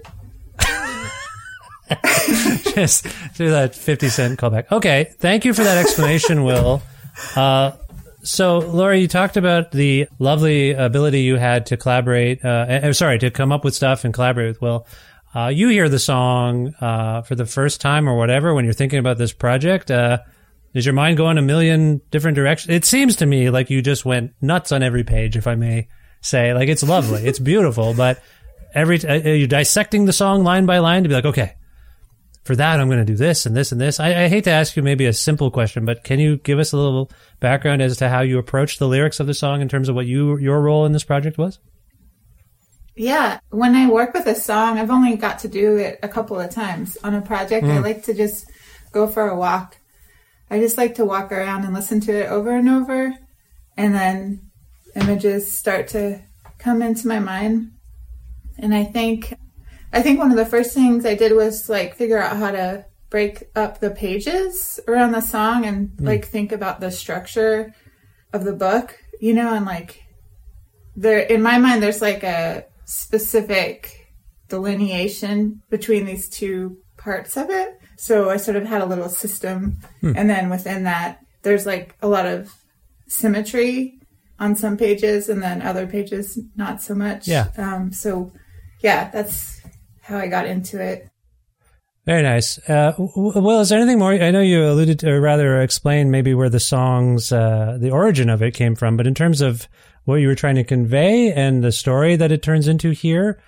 Just do that 50-cent callback. Okay, thank you for that explanation, Will. So, Lori, you talked about the lovely ability you had to collaborate, to come up with stuff and collaborate with Will. You hear the song for the first time or whatever when you're thinking about this project. Does your mind go in a million different directions? It seems to me like you just went nuts on every page, if I may say. Like, it's lovely. It's beautiful. But you're dissecting the song line by line to be like, okay, for that, I'm going to do this and this and this. I hate to ask you maybe a simple question, but can you give us a little background as to how you approached the lyrics of the song in terms of what your role in this project was? Yeah. When I work with a song, I've only got to do it a couple of times on a project. I like to just go for a walk. I just like to walk around and listen to it over and over. And then images start to come into my mind. And I think one of the first things I did was figure out how to break up the pages around the song and think about the structure of the book, and there, in my mind, there's a specific delineation between these two parts of it. So I sort of had a little system. And then within that, there's a lot of symmetry on some pages, and then other pages, not so much. Yeah. So yeah, that's how I got into it. Very nice. Will, is there anything more? I know you alluded to, or rather explained maybe where the song's, the origin of it came from, but in terms of what you were trying to convey and the story that it turns into here,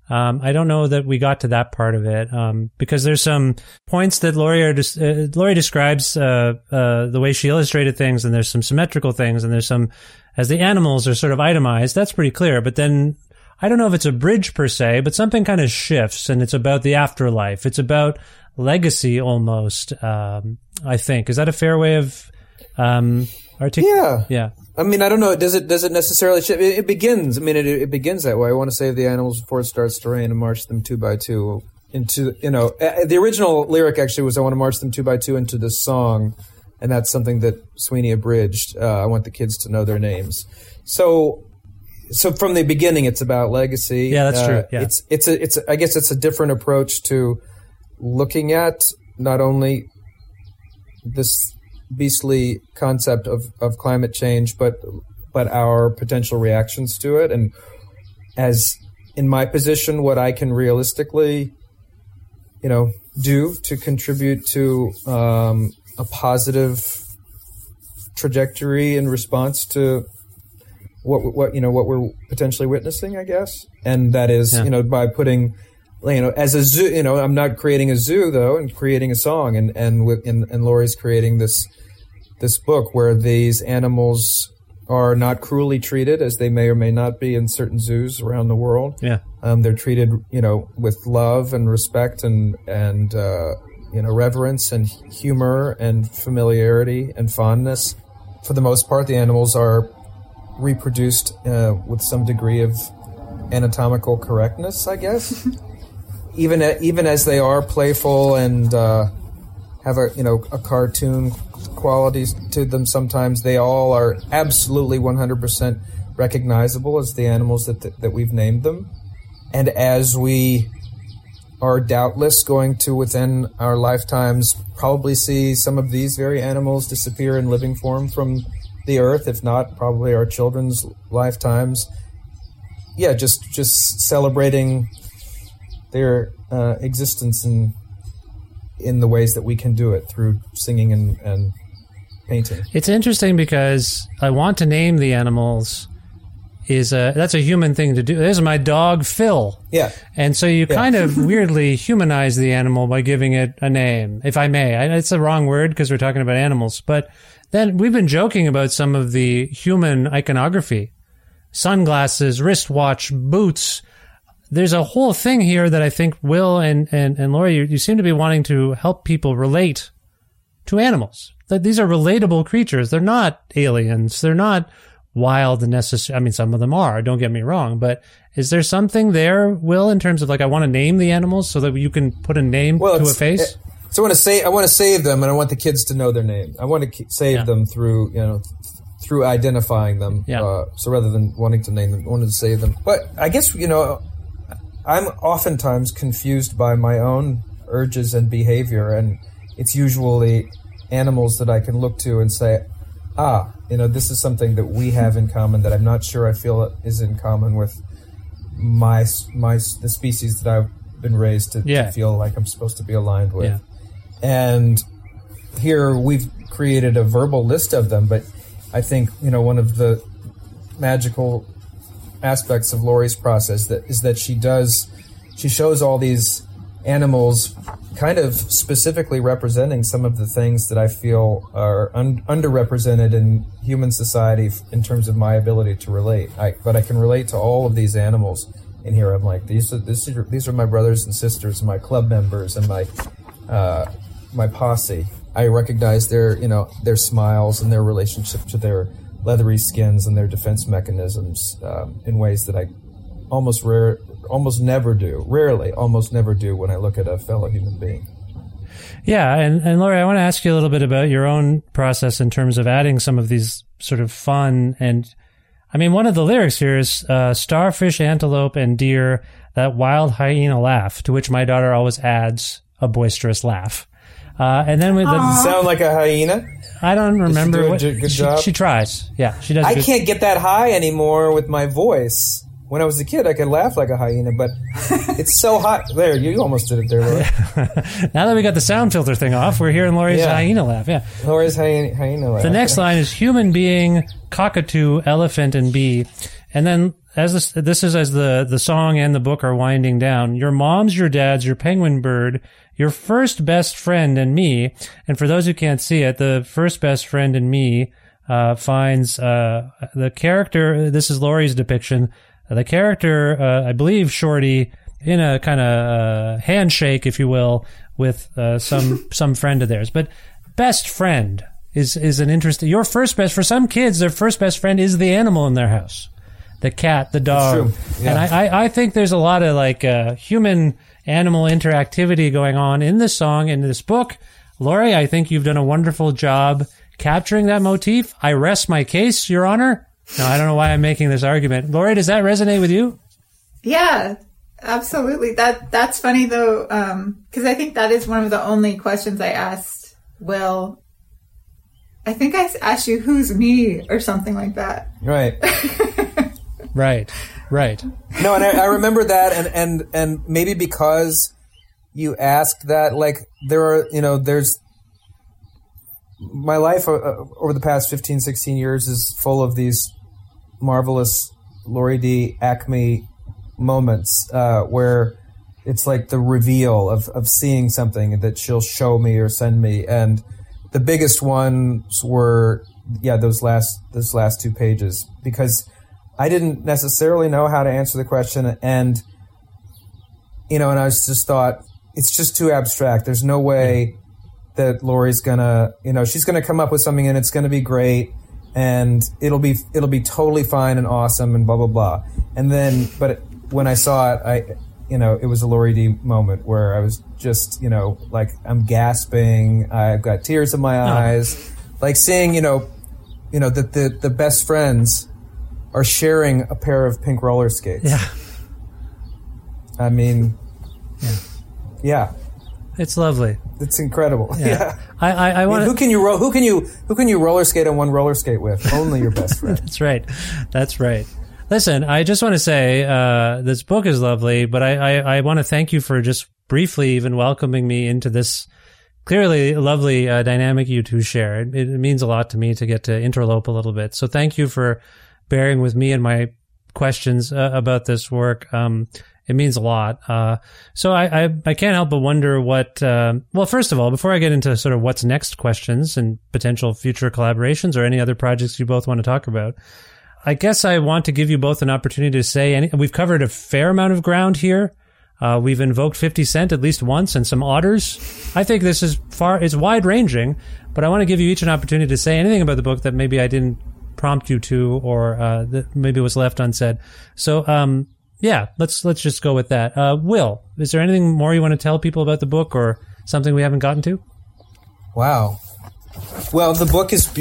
I don't know that we got to that part of it, because there's some points that Laurie describes, the way she illustrated things, and there's some symmetrical things, and there's some, as the animals are sort of itemized, that's pretty clear. But then, I don't know if it's a bridge per se, but something kind of shifts, and it's about the afterlife. It's about legacy almost, I think. Is that a fair way of, Yeah. Yeah. I mean, I don't know. Does it necessarily shift? It begins. I mean, it begins that way. I want to save the animals before it starts to rain and march them 2 by 2 into, the original lyric actually was, I want to march them 2 by 2 into this song. And that's something that Sweeney abridged. I want the kids to know their names. So from the beginning, it's about legacy. Yeah, that's true. Yeah. I guess it's a different approach to looking at not only this beastly concept of climate change, but our potential reactions to it. And as in my position, what I can realistically, do to contribute to a positive trajectory in response to what we're potentially witnessing, I guess. And that is, by putting, as a zoo, I'm not creating a zoo though, and creating a song, and Laurie's creating this book where these animals are not cruelly treated, as they may or may not be in certain zoos around the world. Yeah. They're treated, with love and respect and reverence and humor and familiarity and fondness. For the most part, the animals are reproduced with some degree of anatomical correctness, I guess. even as they are playful and have a cartoon qualities to them, sometimes they all are absolutely 100% recognizable as the animals that we've named them. And as we are doubtless going to, within our lifetimes, probably see some of these very animals disappear in living form from the earth, if not probably our children's lifetimes. Yeah, just celebrating their existence in the ways that we can do it, through singing and painting. It's interesting because I want to name the animals. That's a human thing to do. This is my dog, Phil. Yeah. And so you kind of weirdly humanize the animal by giving it a name, if I may. It's the wrong word because we're talking about animals. But then we've been joking about some of the human iconography. Sunglasses, wristwatch, boots. There's a whole thing here that I think Will and Laurie, you seem to be wanting to help people relate to animals. That these are relatable creatures. They're not aliens. They're not wild and necessary. I mean, some of them are, don't get me wrong, but is there something there, Will, in terms of like, I want to name the animals so that you can put a name to a face? So I want to save them, and I want the kids to know their name. I want to save them through identifying them. Yeah. So rather than wanting to name them, I wanted to save them. But I guess, I'm oftentimes confused by my own urges and behavior, and it's usually animals that I can look to and say, this is something that we have in common that I'm not sure I feel is in common with the species that I've been raised to feel like I'm supposed to be aligned with. Yeah. And here we've created a verbal list of them, but I think, one of the magical aspects of Laurie's process is that she shows all these animals kind of specifically representing some of the things that I feel are underrepresented in human society in terms of my ability to relate. But I can relate to all of these animals in here. I'm like, these are my brothers and sisters, and my club members, and my posse. I recognize their smiles and their relationship to their leathery skins and their defense mechanisms in ways that I almost never do when I look at a fellow human being. Yeah, and Laurie, I want to ask you a little bit about your own process in terms of adding some of these sort of fun, and I mean, one of the lyrics here is starfish, antelope, and deer, that wild hyena laugh, to which my daughter always adds a boisterous laugh. And then sound like a hyena? I don't remember. Good job. She tries. Yeah, she does. I can't get that high anymore with my voice. When I was a kid, I could laugh like a hyena, but it's so hot. There, you almost did it there, Laurie. Now that we got the sound filter thing off, we're hearing Laurie's hyena laugh. Yeah, Laurie's hyena laugh. The next line is human being, cockatoo, elephant, and bee. And then as this is as the song and the book are winding down. Your mom's, your dad's, your penguin bird, your first best friend, and me. And for those who can't see it, the first best friend and me finds the character. This is Laurie's depiction. The character, I believe, Shorty, in a kind of handshake, if you will, with some friend of theirs. But best friend is an interesting. Your first best, for some kids, their first best friend is the animal in their house, the cat, the dog. That's true. Yeah. And I think there's a lot of like human animal interactivity going on in this song, in this book. Laurie, I think you've done a wonderful job capturing that motif. I rest my case, Your Honor. No, I don't know why I'm making this argument. Laurie, does that resonate with you? Yeah, absolutely. That's funny though, because I think that is one of the only questions I asked Will. I think I asked you, who's me, or something like that. Right. Right. No, and I remember that, and maybe because you asked that, like, there's my life over the past 15, 16 years is full of these marvelous Laurie D. Acme moments where it's like the reveal of seeing something that she'll show me or send me, and the biggest ones were those last 2 pages, because I didn't necessarily know how to answer the question, and I just thought it's just too abstract. There's no way that Laurie's gonna, she's gonna come up with something and it's gonna be great, and it'll be totally fine and awesome and blah blah blah. And then, but when I saw it, it was a Laurie D moment where I was just, like, I'm gasping. I've got tears in my eyes, like seeing, that the best friends are sharing a pair of pink roller skates. Yeah. I mean, yeah. It's lovely. It's incredible. Yeah. I want. Who can you roller skate on one roller skate with? Only your best friend. That's right. Listen, I just want to say this book is lovely, but I want to thank you for just briefly even welcoming me into this clearly lovely dynamic you two share. It means a lot to me to get to interlope a little bit. So thank you for bearing with me and my questions about this work. It means a lot. So I can't help but wonder what, well, first of all, before I get into sort of what's next questions and potential future collaborations or any other projects you both want to talk about, I guess I want to give you both an opportunity to say we've covered a fair amount of ground here. We've invoked 50 Cent at least once and some otters. I think this is it's wide ranging, but I want to give you each an opportunity to say anything about the book that maybe I didn't prompt you to, or that maybe was left unsaid. So, let's just go with that. Will, is there anything more you want to tell people about the book, or something we haven't gotten to? Wow. Well, the book is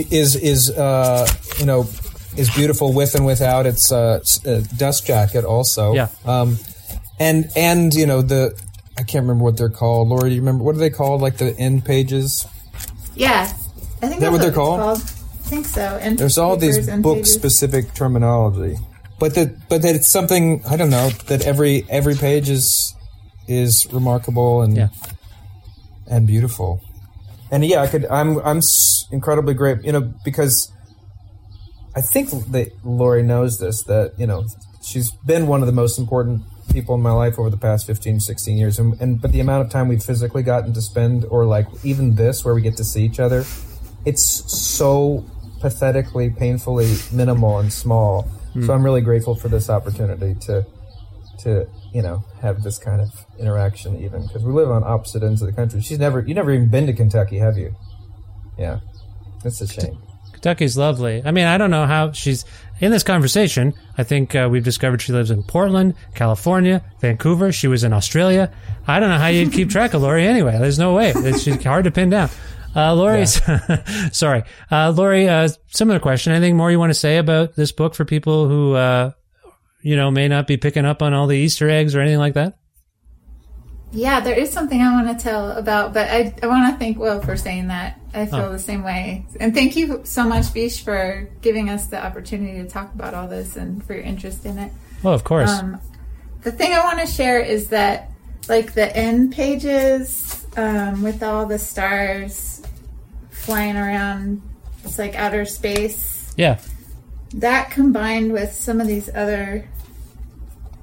beautiful with and without its dust jacket also. Yeah. And I can't remember what they're called. Laura, do you remember what are they called? Like the end pages? Yeah, I think that's what they're called. I think so. End There's all papers, these end book pages. specific terminology, but that it's something, I don't know, that every page is remarkable and beautiful. And I'm incredibly great, because I think that Laurie knows this, that, she's been one of the most important people in my life over the past 15, 16 years. But the amount of time we've physically gotten to spend, or like even this, where we get to see each other, it's so pathetically, painfully minimal and small. So I'm really grateful for this opportunity to have this kind of interaction, even because we live on opposite ends of the country. You've never even been to Kentucky, have you? Yeah, that's a shame. Kentucky's lovely. I mean, I don't know how she's in this conversation. I think we've discovered she lives in Portland, California, Vancouver. She was in Australia. I don't know how you'd keep track of Laurie anyway. There's no way. She's hard to pin down. Laurie's, sorry. Laurie, similar question. Anything more you want to say about this book for people who, may not be picking up on all the Easter eggs or anything like that? Yeah, there is something I want to tell about, but I want to thank Will for saying that. I feel the same way. And thank you so much, Vish, for giving us the opportunity to talk about all this and for your interest in it. Well, of course. The thing I want to share is that, like, the end pages with all the stars flying around, it's like outer space. Yeah. That combined with some of these other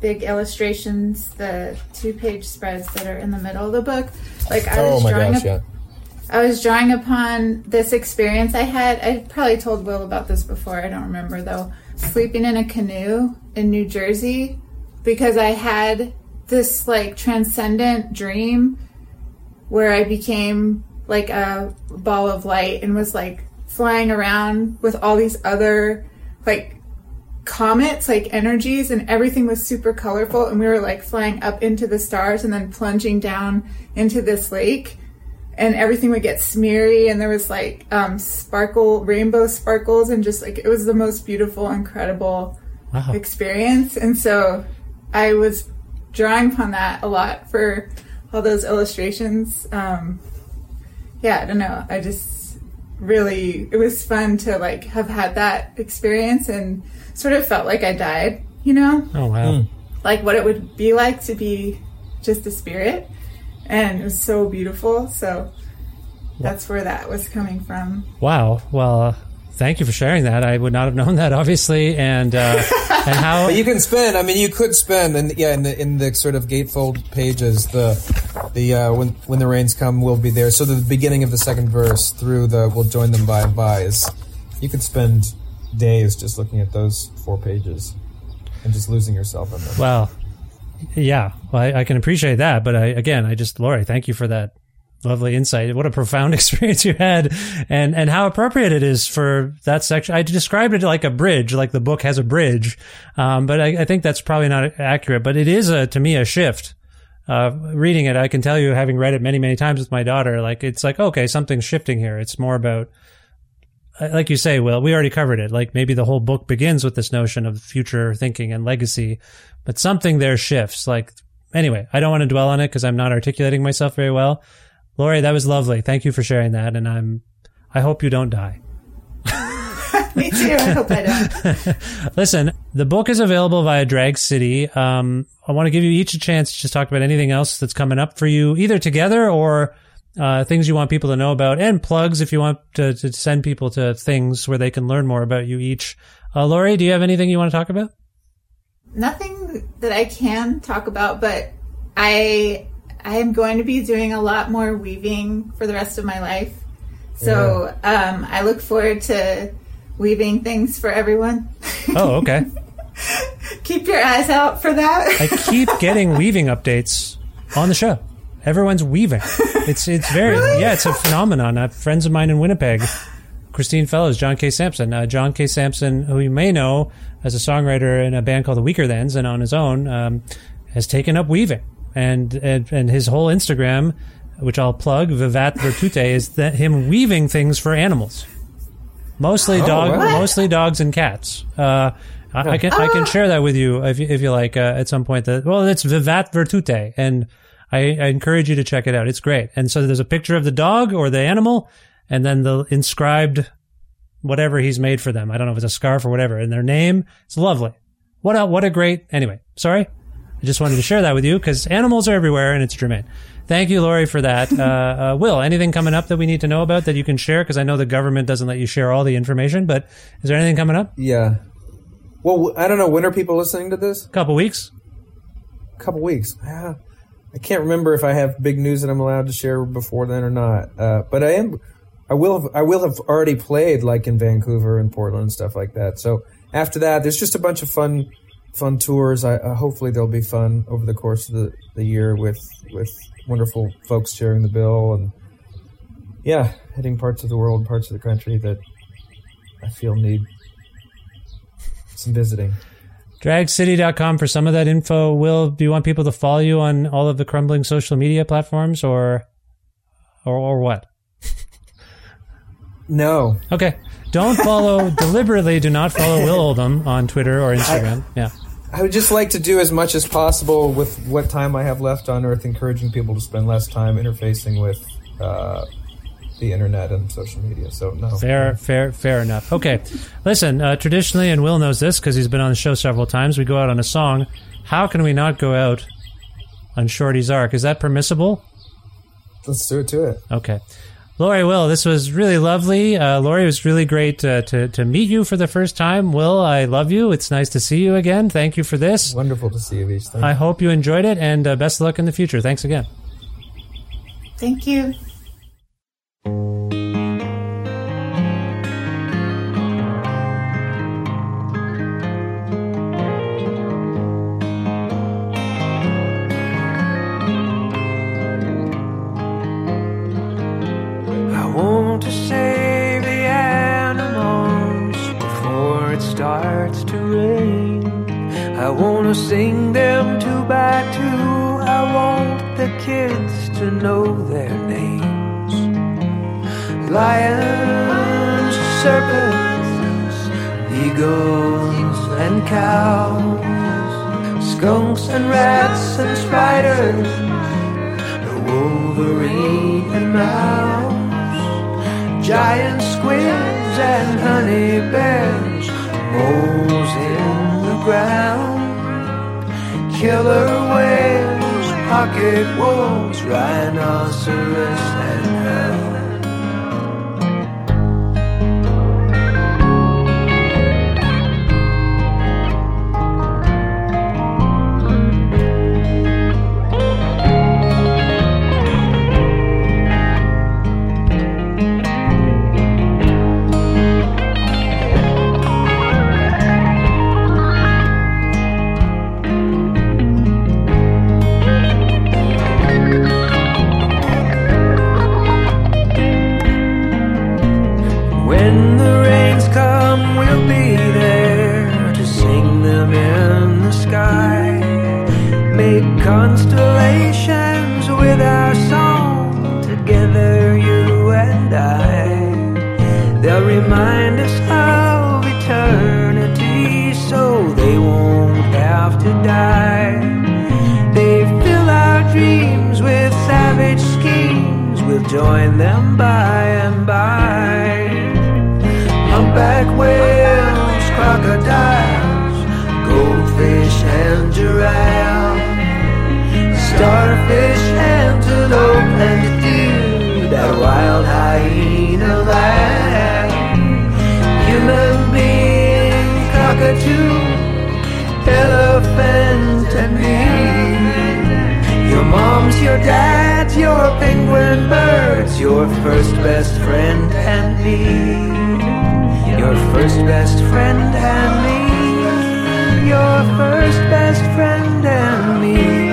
big illustrations, the 2-page spreads that are in the middle of the book. Like I was drawing upon this experience I had. I probably told Will about this before. I don't remember though. Sleeping in a canoe in New Jersey, because I had this like transcendent dream where I became like a ball of light and was like flying around with all these other like comets, like energies, and everything was super colorful, and we were like flying up into the stars and then plunging down into this lake, and everything would get smeary, and there was like rainbow sparkles, and just like it was the most beautiful, incredible experience. And so I was drawing upon that a lot for all those illustrations. I don't know, I just really, it was fun to like have had that experience and sort of felt like I died, you know? Oh, wow. Like what it would be like to be just a spirit. And it was so beautiful. So that's where that was coming from. Wow. Well, thank you for sharing that. I would not have known that, obviously. And how... But you can spend, I mean, you could spend, and in the sort of gatefold pages, the when the rains come will be there. So the beginning of the second verse through the we'll join them by and by is, you could spend days just looking at those 4 pages and just losing yourself in them. Well, yeah, well, I can appreciate that, but Lori, thank you for that lovely insight. What a profound experience you had, and how appropriate it is for that section. I described it like a bridge, like the book has a bridge, but I think that's probably not accurate. But it is to me a shift. Reading it, I can tell you, having read it many, many times with my daughter, like it's like, okay, something's shifting here. It's more about, like you say, Will, we already covered it. Like maybe the whole book begins with this notion of future thinking and legacy, but something there shifts. Like, anyway, I don't want to dwell on it because I'm not articulating myself very well. Lori, that was lovely. Thank you for sharing that. And I hope you don't die. Me too. I hope I don't. Listen, the book is available via Drag City. I want to give you each a chance to just talk about anything else that's coming up for you, either together or things you want people to know about, and plugs if you want to send people to things where they can learn more about you each. Lori, do you have anything you want to talk about? Nothing that I can talk about, but I am going to be doing a lot more weaving for the rest of my life. So I look forward to weaving things for everyone. Oh, okay. Keep your eyes out for that. I keep getting weaving updates on the show. Everyone's weaving. It's very, really? Yeah, it's a phenomenon. Friends of mine in Winnipeg, Christine Fellows, John K. Sampson. John K. Sampson, who you may know as a songwriter in a band called The Weaker Thans and on his own, has taken up weaving. And his whole Instagram, which I'll plug, Vivat Virtute, is that him weaving things for animals. Mostly mostly dogs and cats. I can share that with you if you like at some point. It's Vivat Virtute, and I encourage you to check it out. It's great. And so there's a picture of the dog or the animal, and then the inscribed whatever he's made for them. I don't know if it's a scarf or whatever, and their name. It's lovely. What a great. Anyway, sorry. I just wanted to share that with you because animals are everywhere, and it's germane. Thank you, Lori, for that. Will, anything coming up that we need to know about that you can share? Because I know the government doesn't let you share all the information, but is there anything coming up? Yeah. Well, I don't know. When are people listening to this? Couple weeks. I can't remember if I have big news that I'm allowed to share before then or not. But I will have already played like in Vancouver and Portland and stuff like that. So after that, there's just a bunch of fun tours. Hopefully they'll be fun over the course of the year with wonderful folks sharing the bill and hitting parts of the world, parts of the country that I feel need some visiting. Dragcity.com for some of that info. Will, do you want people to follow you on all of the crumbling social media platforms or what? No. Okay. Don't follow, deliberately do not follow Will Oldham on Twitter or Instagram. I would just like to do as much as possible with what time I have left on Earth, encouraging people to spend less time interfacing with the internet and social media. So no. Fair enough. Okay. Listen, traditionally, and Will knows this because he's been on the show several times, we go out on a song. How can we not go out on Shorty's Ark? Is that permissible? Let's do it to it. Okay. Lori, Will, this was really lovely. Lori, it was really great to meet you for the first time. Will, I love you. It's nice to see you again. Thank you for this. Wonderful to see you, Vish. I hope you enjoyed it, and best of luck in the future. Thanks again. Thank you. I want to save the animals before it starts to rain. I want to sing them two by two. I want the kids to know their names. Lions, serpents, eagles and cows, skunks and rats and spiders, the wolverine and mouse, giant squids and honey bears, moles in the ground, killer whales, pocket wolves, rhinoceros and hound. When the rains come, we'll be there to sing them in the sky. Make constellations with our song, together you and I. They'll remind us of eternity, so they won't have to die. They fill our dreams with savage schemes, we'll join them by and by. Humpback whales, crocodiles, goldfish and giraffe, starfish, antelope and deer, that wild hyena laugh. Human being, cockatoo, elephant and me. Your mom's, your dad's, your penguin birds, your first best friend and me. Your first best friend and me. Your first best friend and me.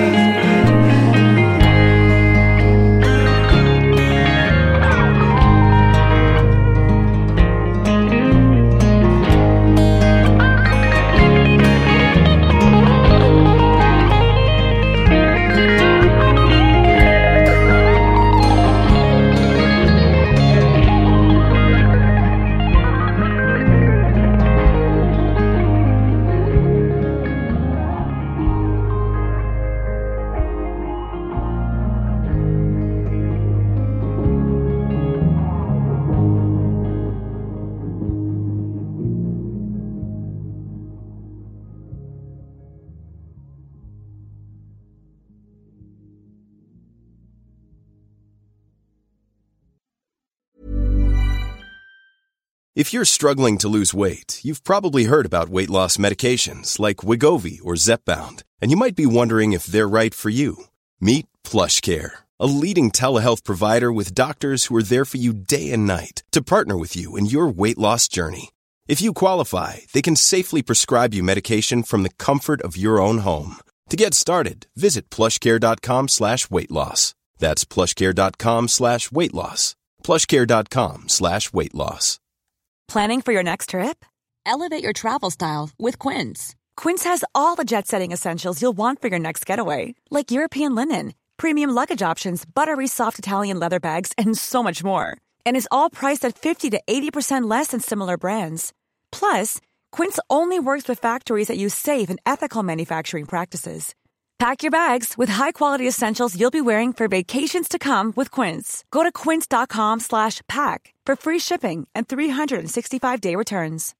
If you're struggling to lose weight, you've probably heard about weight loss medications like Wegovy or Zepbound, and you might be wondering if they're right for you. Meet PlushCare, a leading telehealth provider with doctors who are there for you day and night to partner with you in your weight loss journey. If you qualify, they can safely prescribe you medication from the comfort of your own home. To get started, visit plushcare.com/weight-loss. That's plushcare.com/weight-loss. plushcare.com/weight-loss. Planning for your next trip? Elevate your travel style with Quince. Quince has all the jet-setting essentials you'll want for your next getaway, like European linen, premium luggage options, buttery soft Italian leather bags, and so much more. And is all priced at 50 to 80% less than similar brands. Plus, Quince only works with factories that use safe and ethical manufacturing practices. Pack your bags with high-quality essentials you'll be wearing for vacations to come with Quince. Go to quince.com/pack for free shipping and 365-day returns.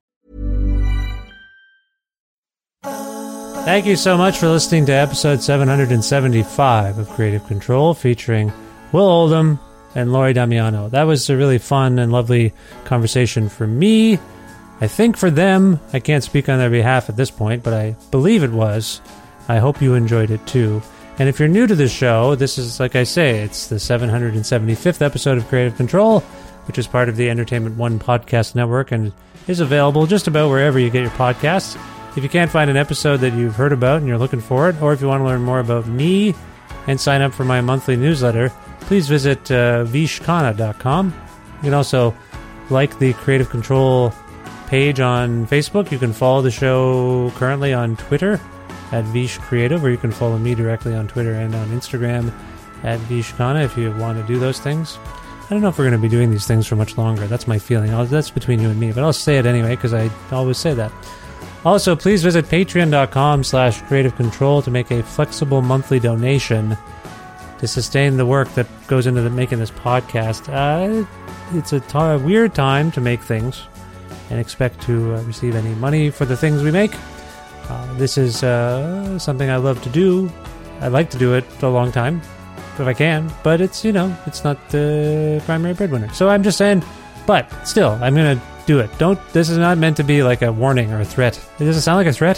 Thank you so much for listening to episode 775 of Creative Control, featuring Will Oldham, and Lori Damiano. That was a really fun and lovely conversation for me. I think for them, I can't speak on their behalf at this point, but I believe it was. I hope you enjoyed it too. And if you're new to the show, this is, like I say, it's the 775th episode of Creative Control, which is part of the Entertainment One podcast network and is available just about wherever you get your podcasts. If you can't find an episode that you've heard about and you're looking for it, or if you want to learn more about me and sign up for my monthly newsletter, please visit vishkhanna.com. You can also like the Creative Control page on Facebook. You can follow the show currently on Twitter at Vish Creative, or you can follow me directly on Twitter and on Instagram at Vishkhanna if you want to do those things. I don't know if we're going to be doing these things for much longer. That's my feeling. That's between you and me, but I'll say it anyway because I always say that. Also, please visit patreon.com/Creative Control to make a flexible monthly donation to sustain the work that goes into making this podcast. It's a weird time to make things and expect to receive any money for the things we make. This is something I love to do. I'd like to do it for a long time, if I can, but it's not the primary breadwinner. So I'm just saying, but still, I'm going to do it. This is not meant to be like a warning or a threat. Does it sound like a threat?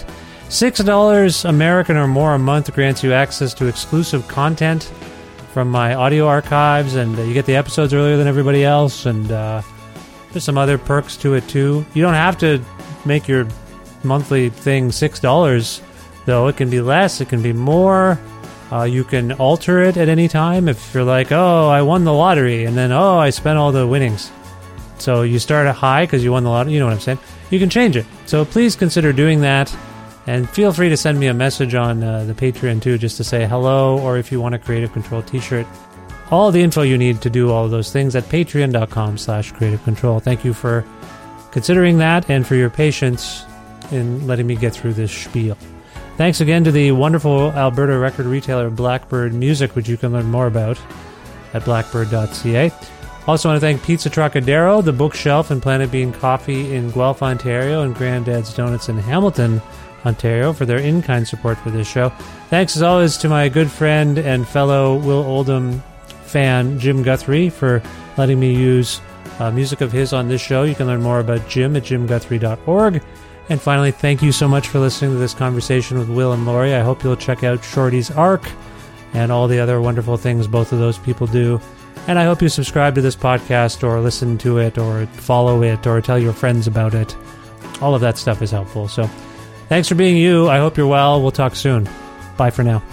$6 American or more a month grants you access to exclusive content from my audio archives, and you get the episodes earlier than everybody else, and there's some other perks to it too. You don't have to make your monthly thing $6, though. It can be less, it can be more. You can alter it at any time if you're like, oh, I won the lottery, and then, oh, I spent all the winnings. So you start at high because you won the lottery. You know what I'm saying? You can change it. So please consider doing that. And feel free to send me a message on the Patreon too, just to say hello, or if you want a Creative Control t-shirt. All the info you need to do all of those things at patreon.com/Creative Control. Thank you for considering that and for your patience in letting me get through this spiel. Thanks again to the wonderful Alberta record retailer Blackbird Music, which you can learn more about at blackbird.ca. Also want to thank Pizza Trocadero, The Bookshelf, and Planet Bean Coffee in Guelph, Ontario, and Granddad's Donuts in Hamilton, Ontario, for their in-kind support for this show. Thanks, as always, to my good friend and fellow Will Oldham fan, Jim Guthrie, for letting me use music of his on this show. You can learn more about Jim at jimguthrie.org. And finally, thank you so much for listening to this conversation with Will and Lori. I hope you'll check out Shorty's Arc and all the other wonderful things both of those people do. And I hope you subscribe to this podcast or listen to it or follow it or tell your friends about it. All of that stuff is helpful. So thanks for being you. I hope you're well. We'll talk soon. Bye for now.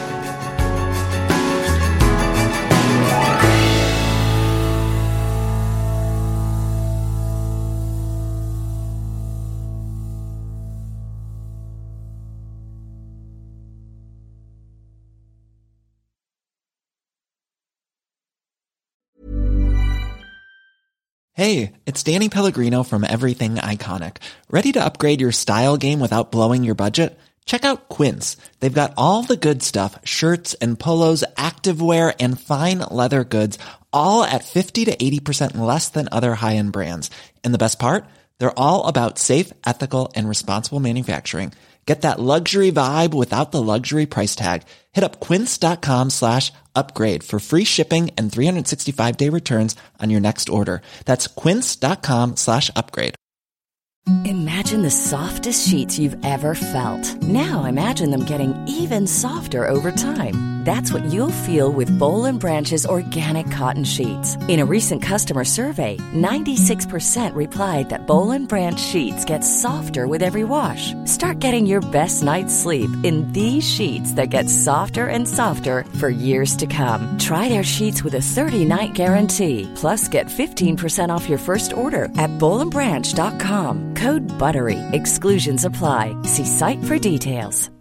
Hey, it's Danny Pellegrino from Everything Iconic. Ready to upgrade your style game without blowing your budget? Check out Quince. They've got all the good stuff, shirts and polos, activewear, and fine leather goods, all at 50 to 80% less than other high-end brands. And the best part? They're all about safe, ethical, and responsible manufacturing. Get that luxury vibe without the luxury price tag. Hit up quince.com/upgrade for free shipping and 365-day returns on your next order. That's quince.com/upgrade. Imagine the softest sheets you've ever felt. Now imagine them getting even softer over time. That's what you'll feel with Boll & Branch's organic cotton sheets. In a recent customer survey, 96% replied that Boll & Branch sheets get softer with every wash. Start getting your best night's sleep in these sheets that get softer and softer for years to come. Try their sheets with a 30-night guarantee. Plus, get 15% off your first order at bollandbranch.com. Code BUTTERY. Exclusions apply. See site for details.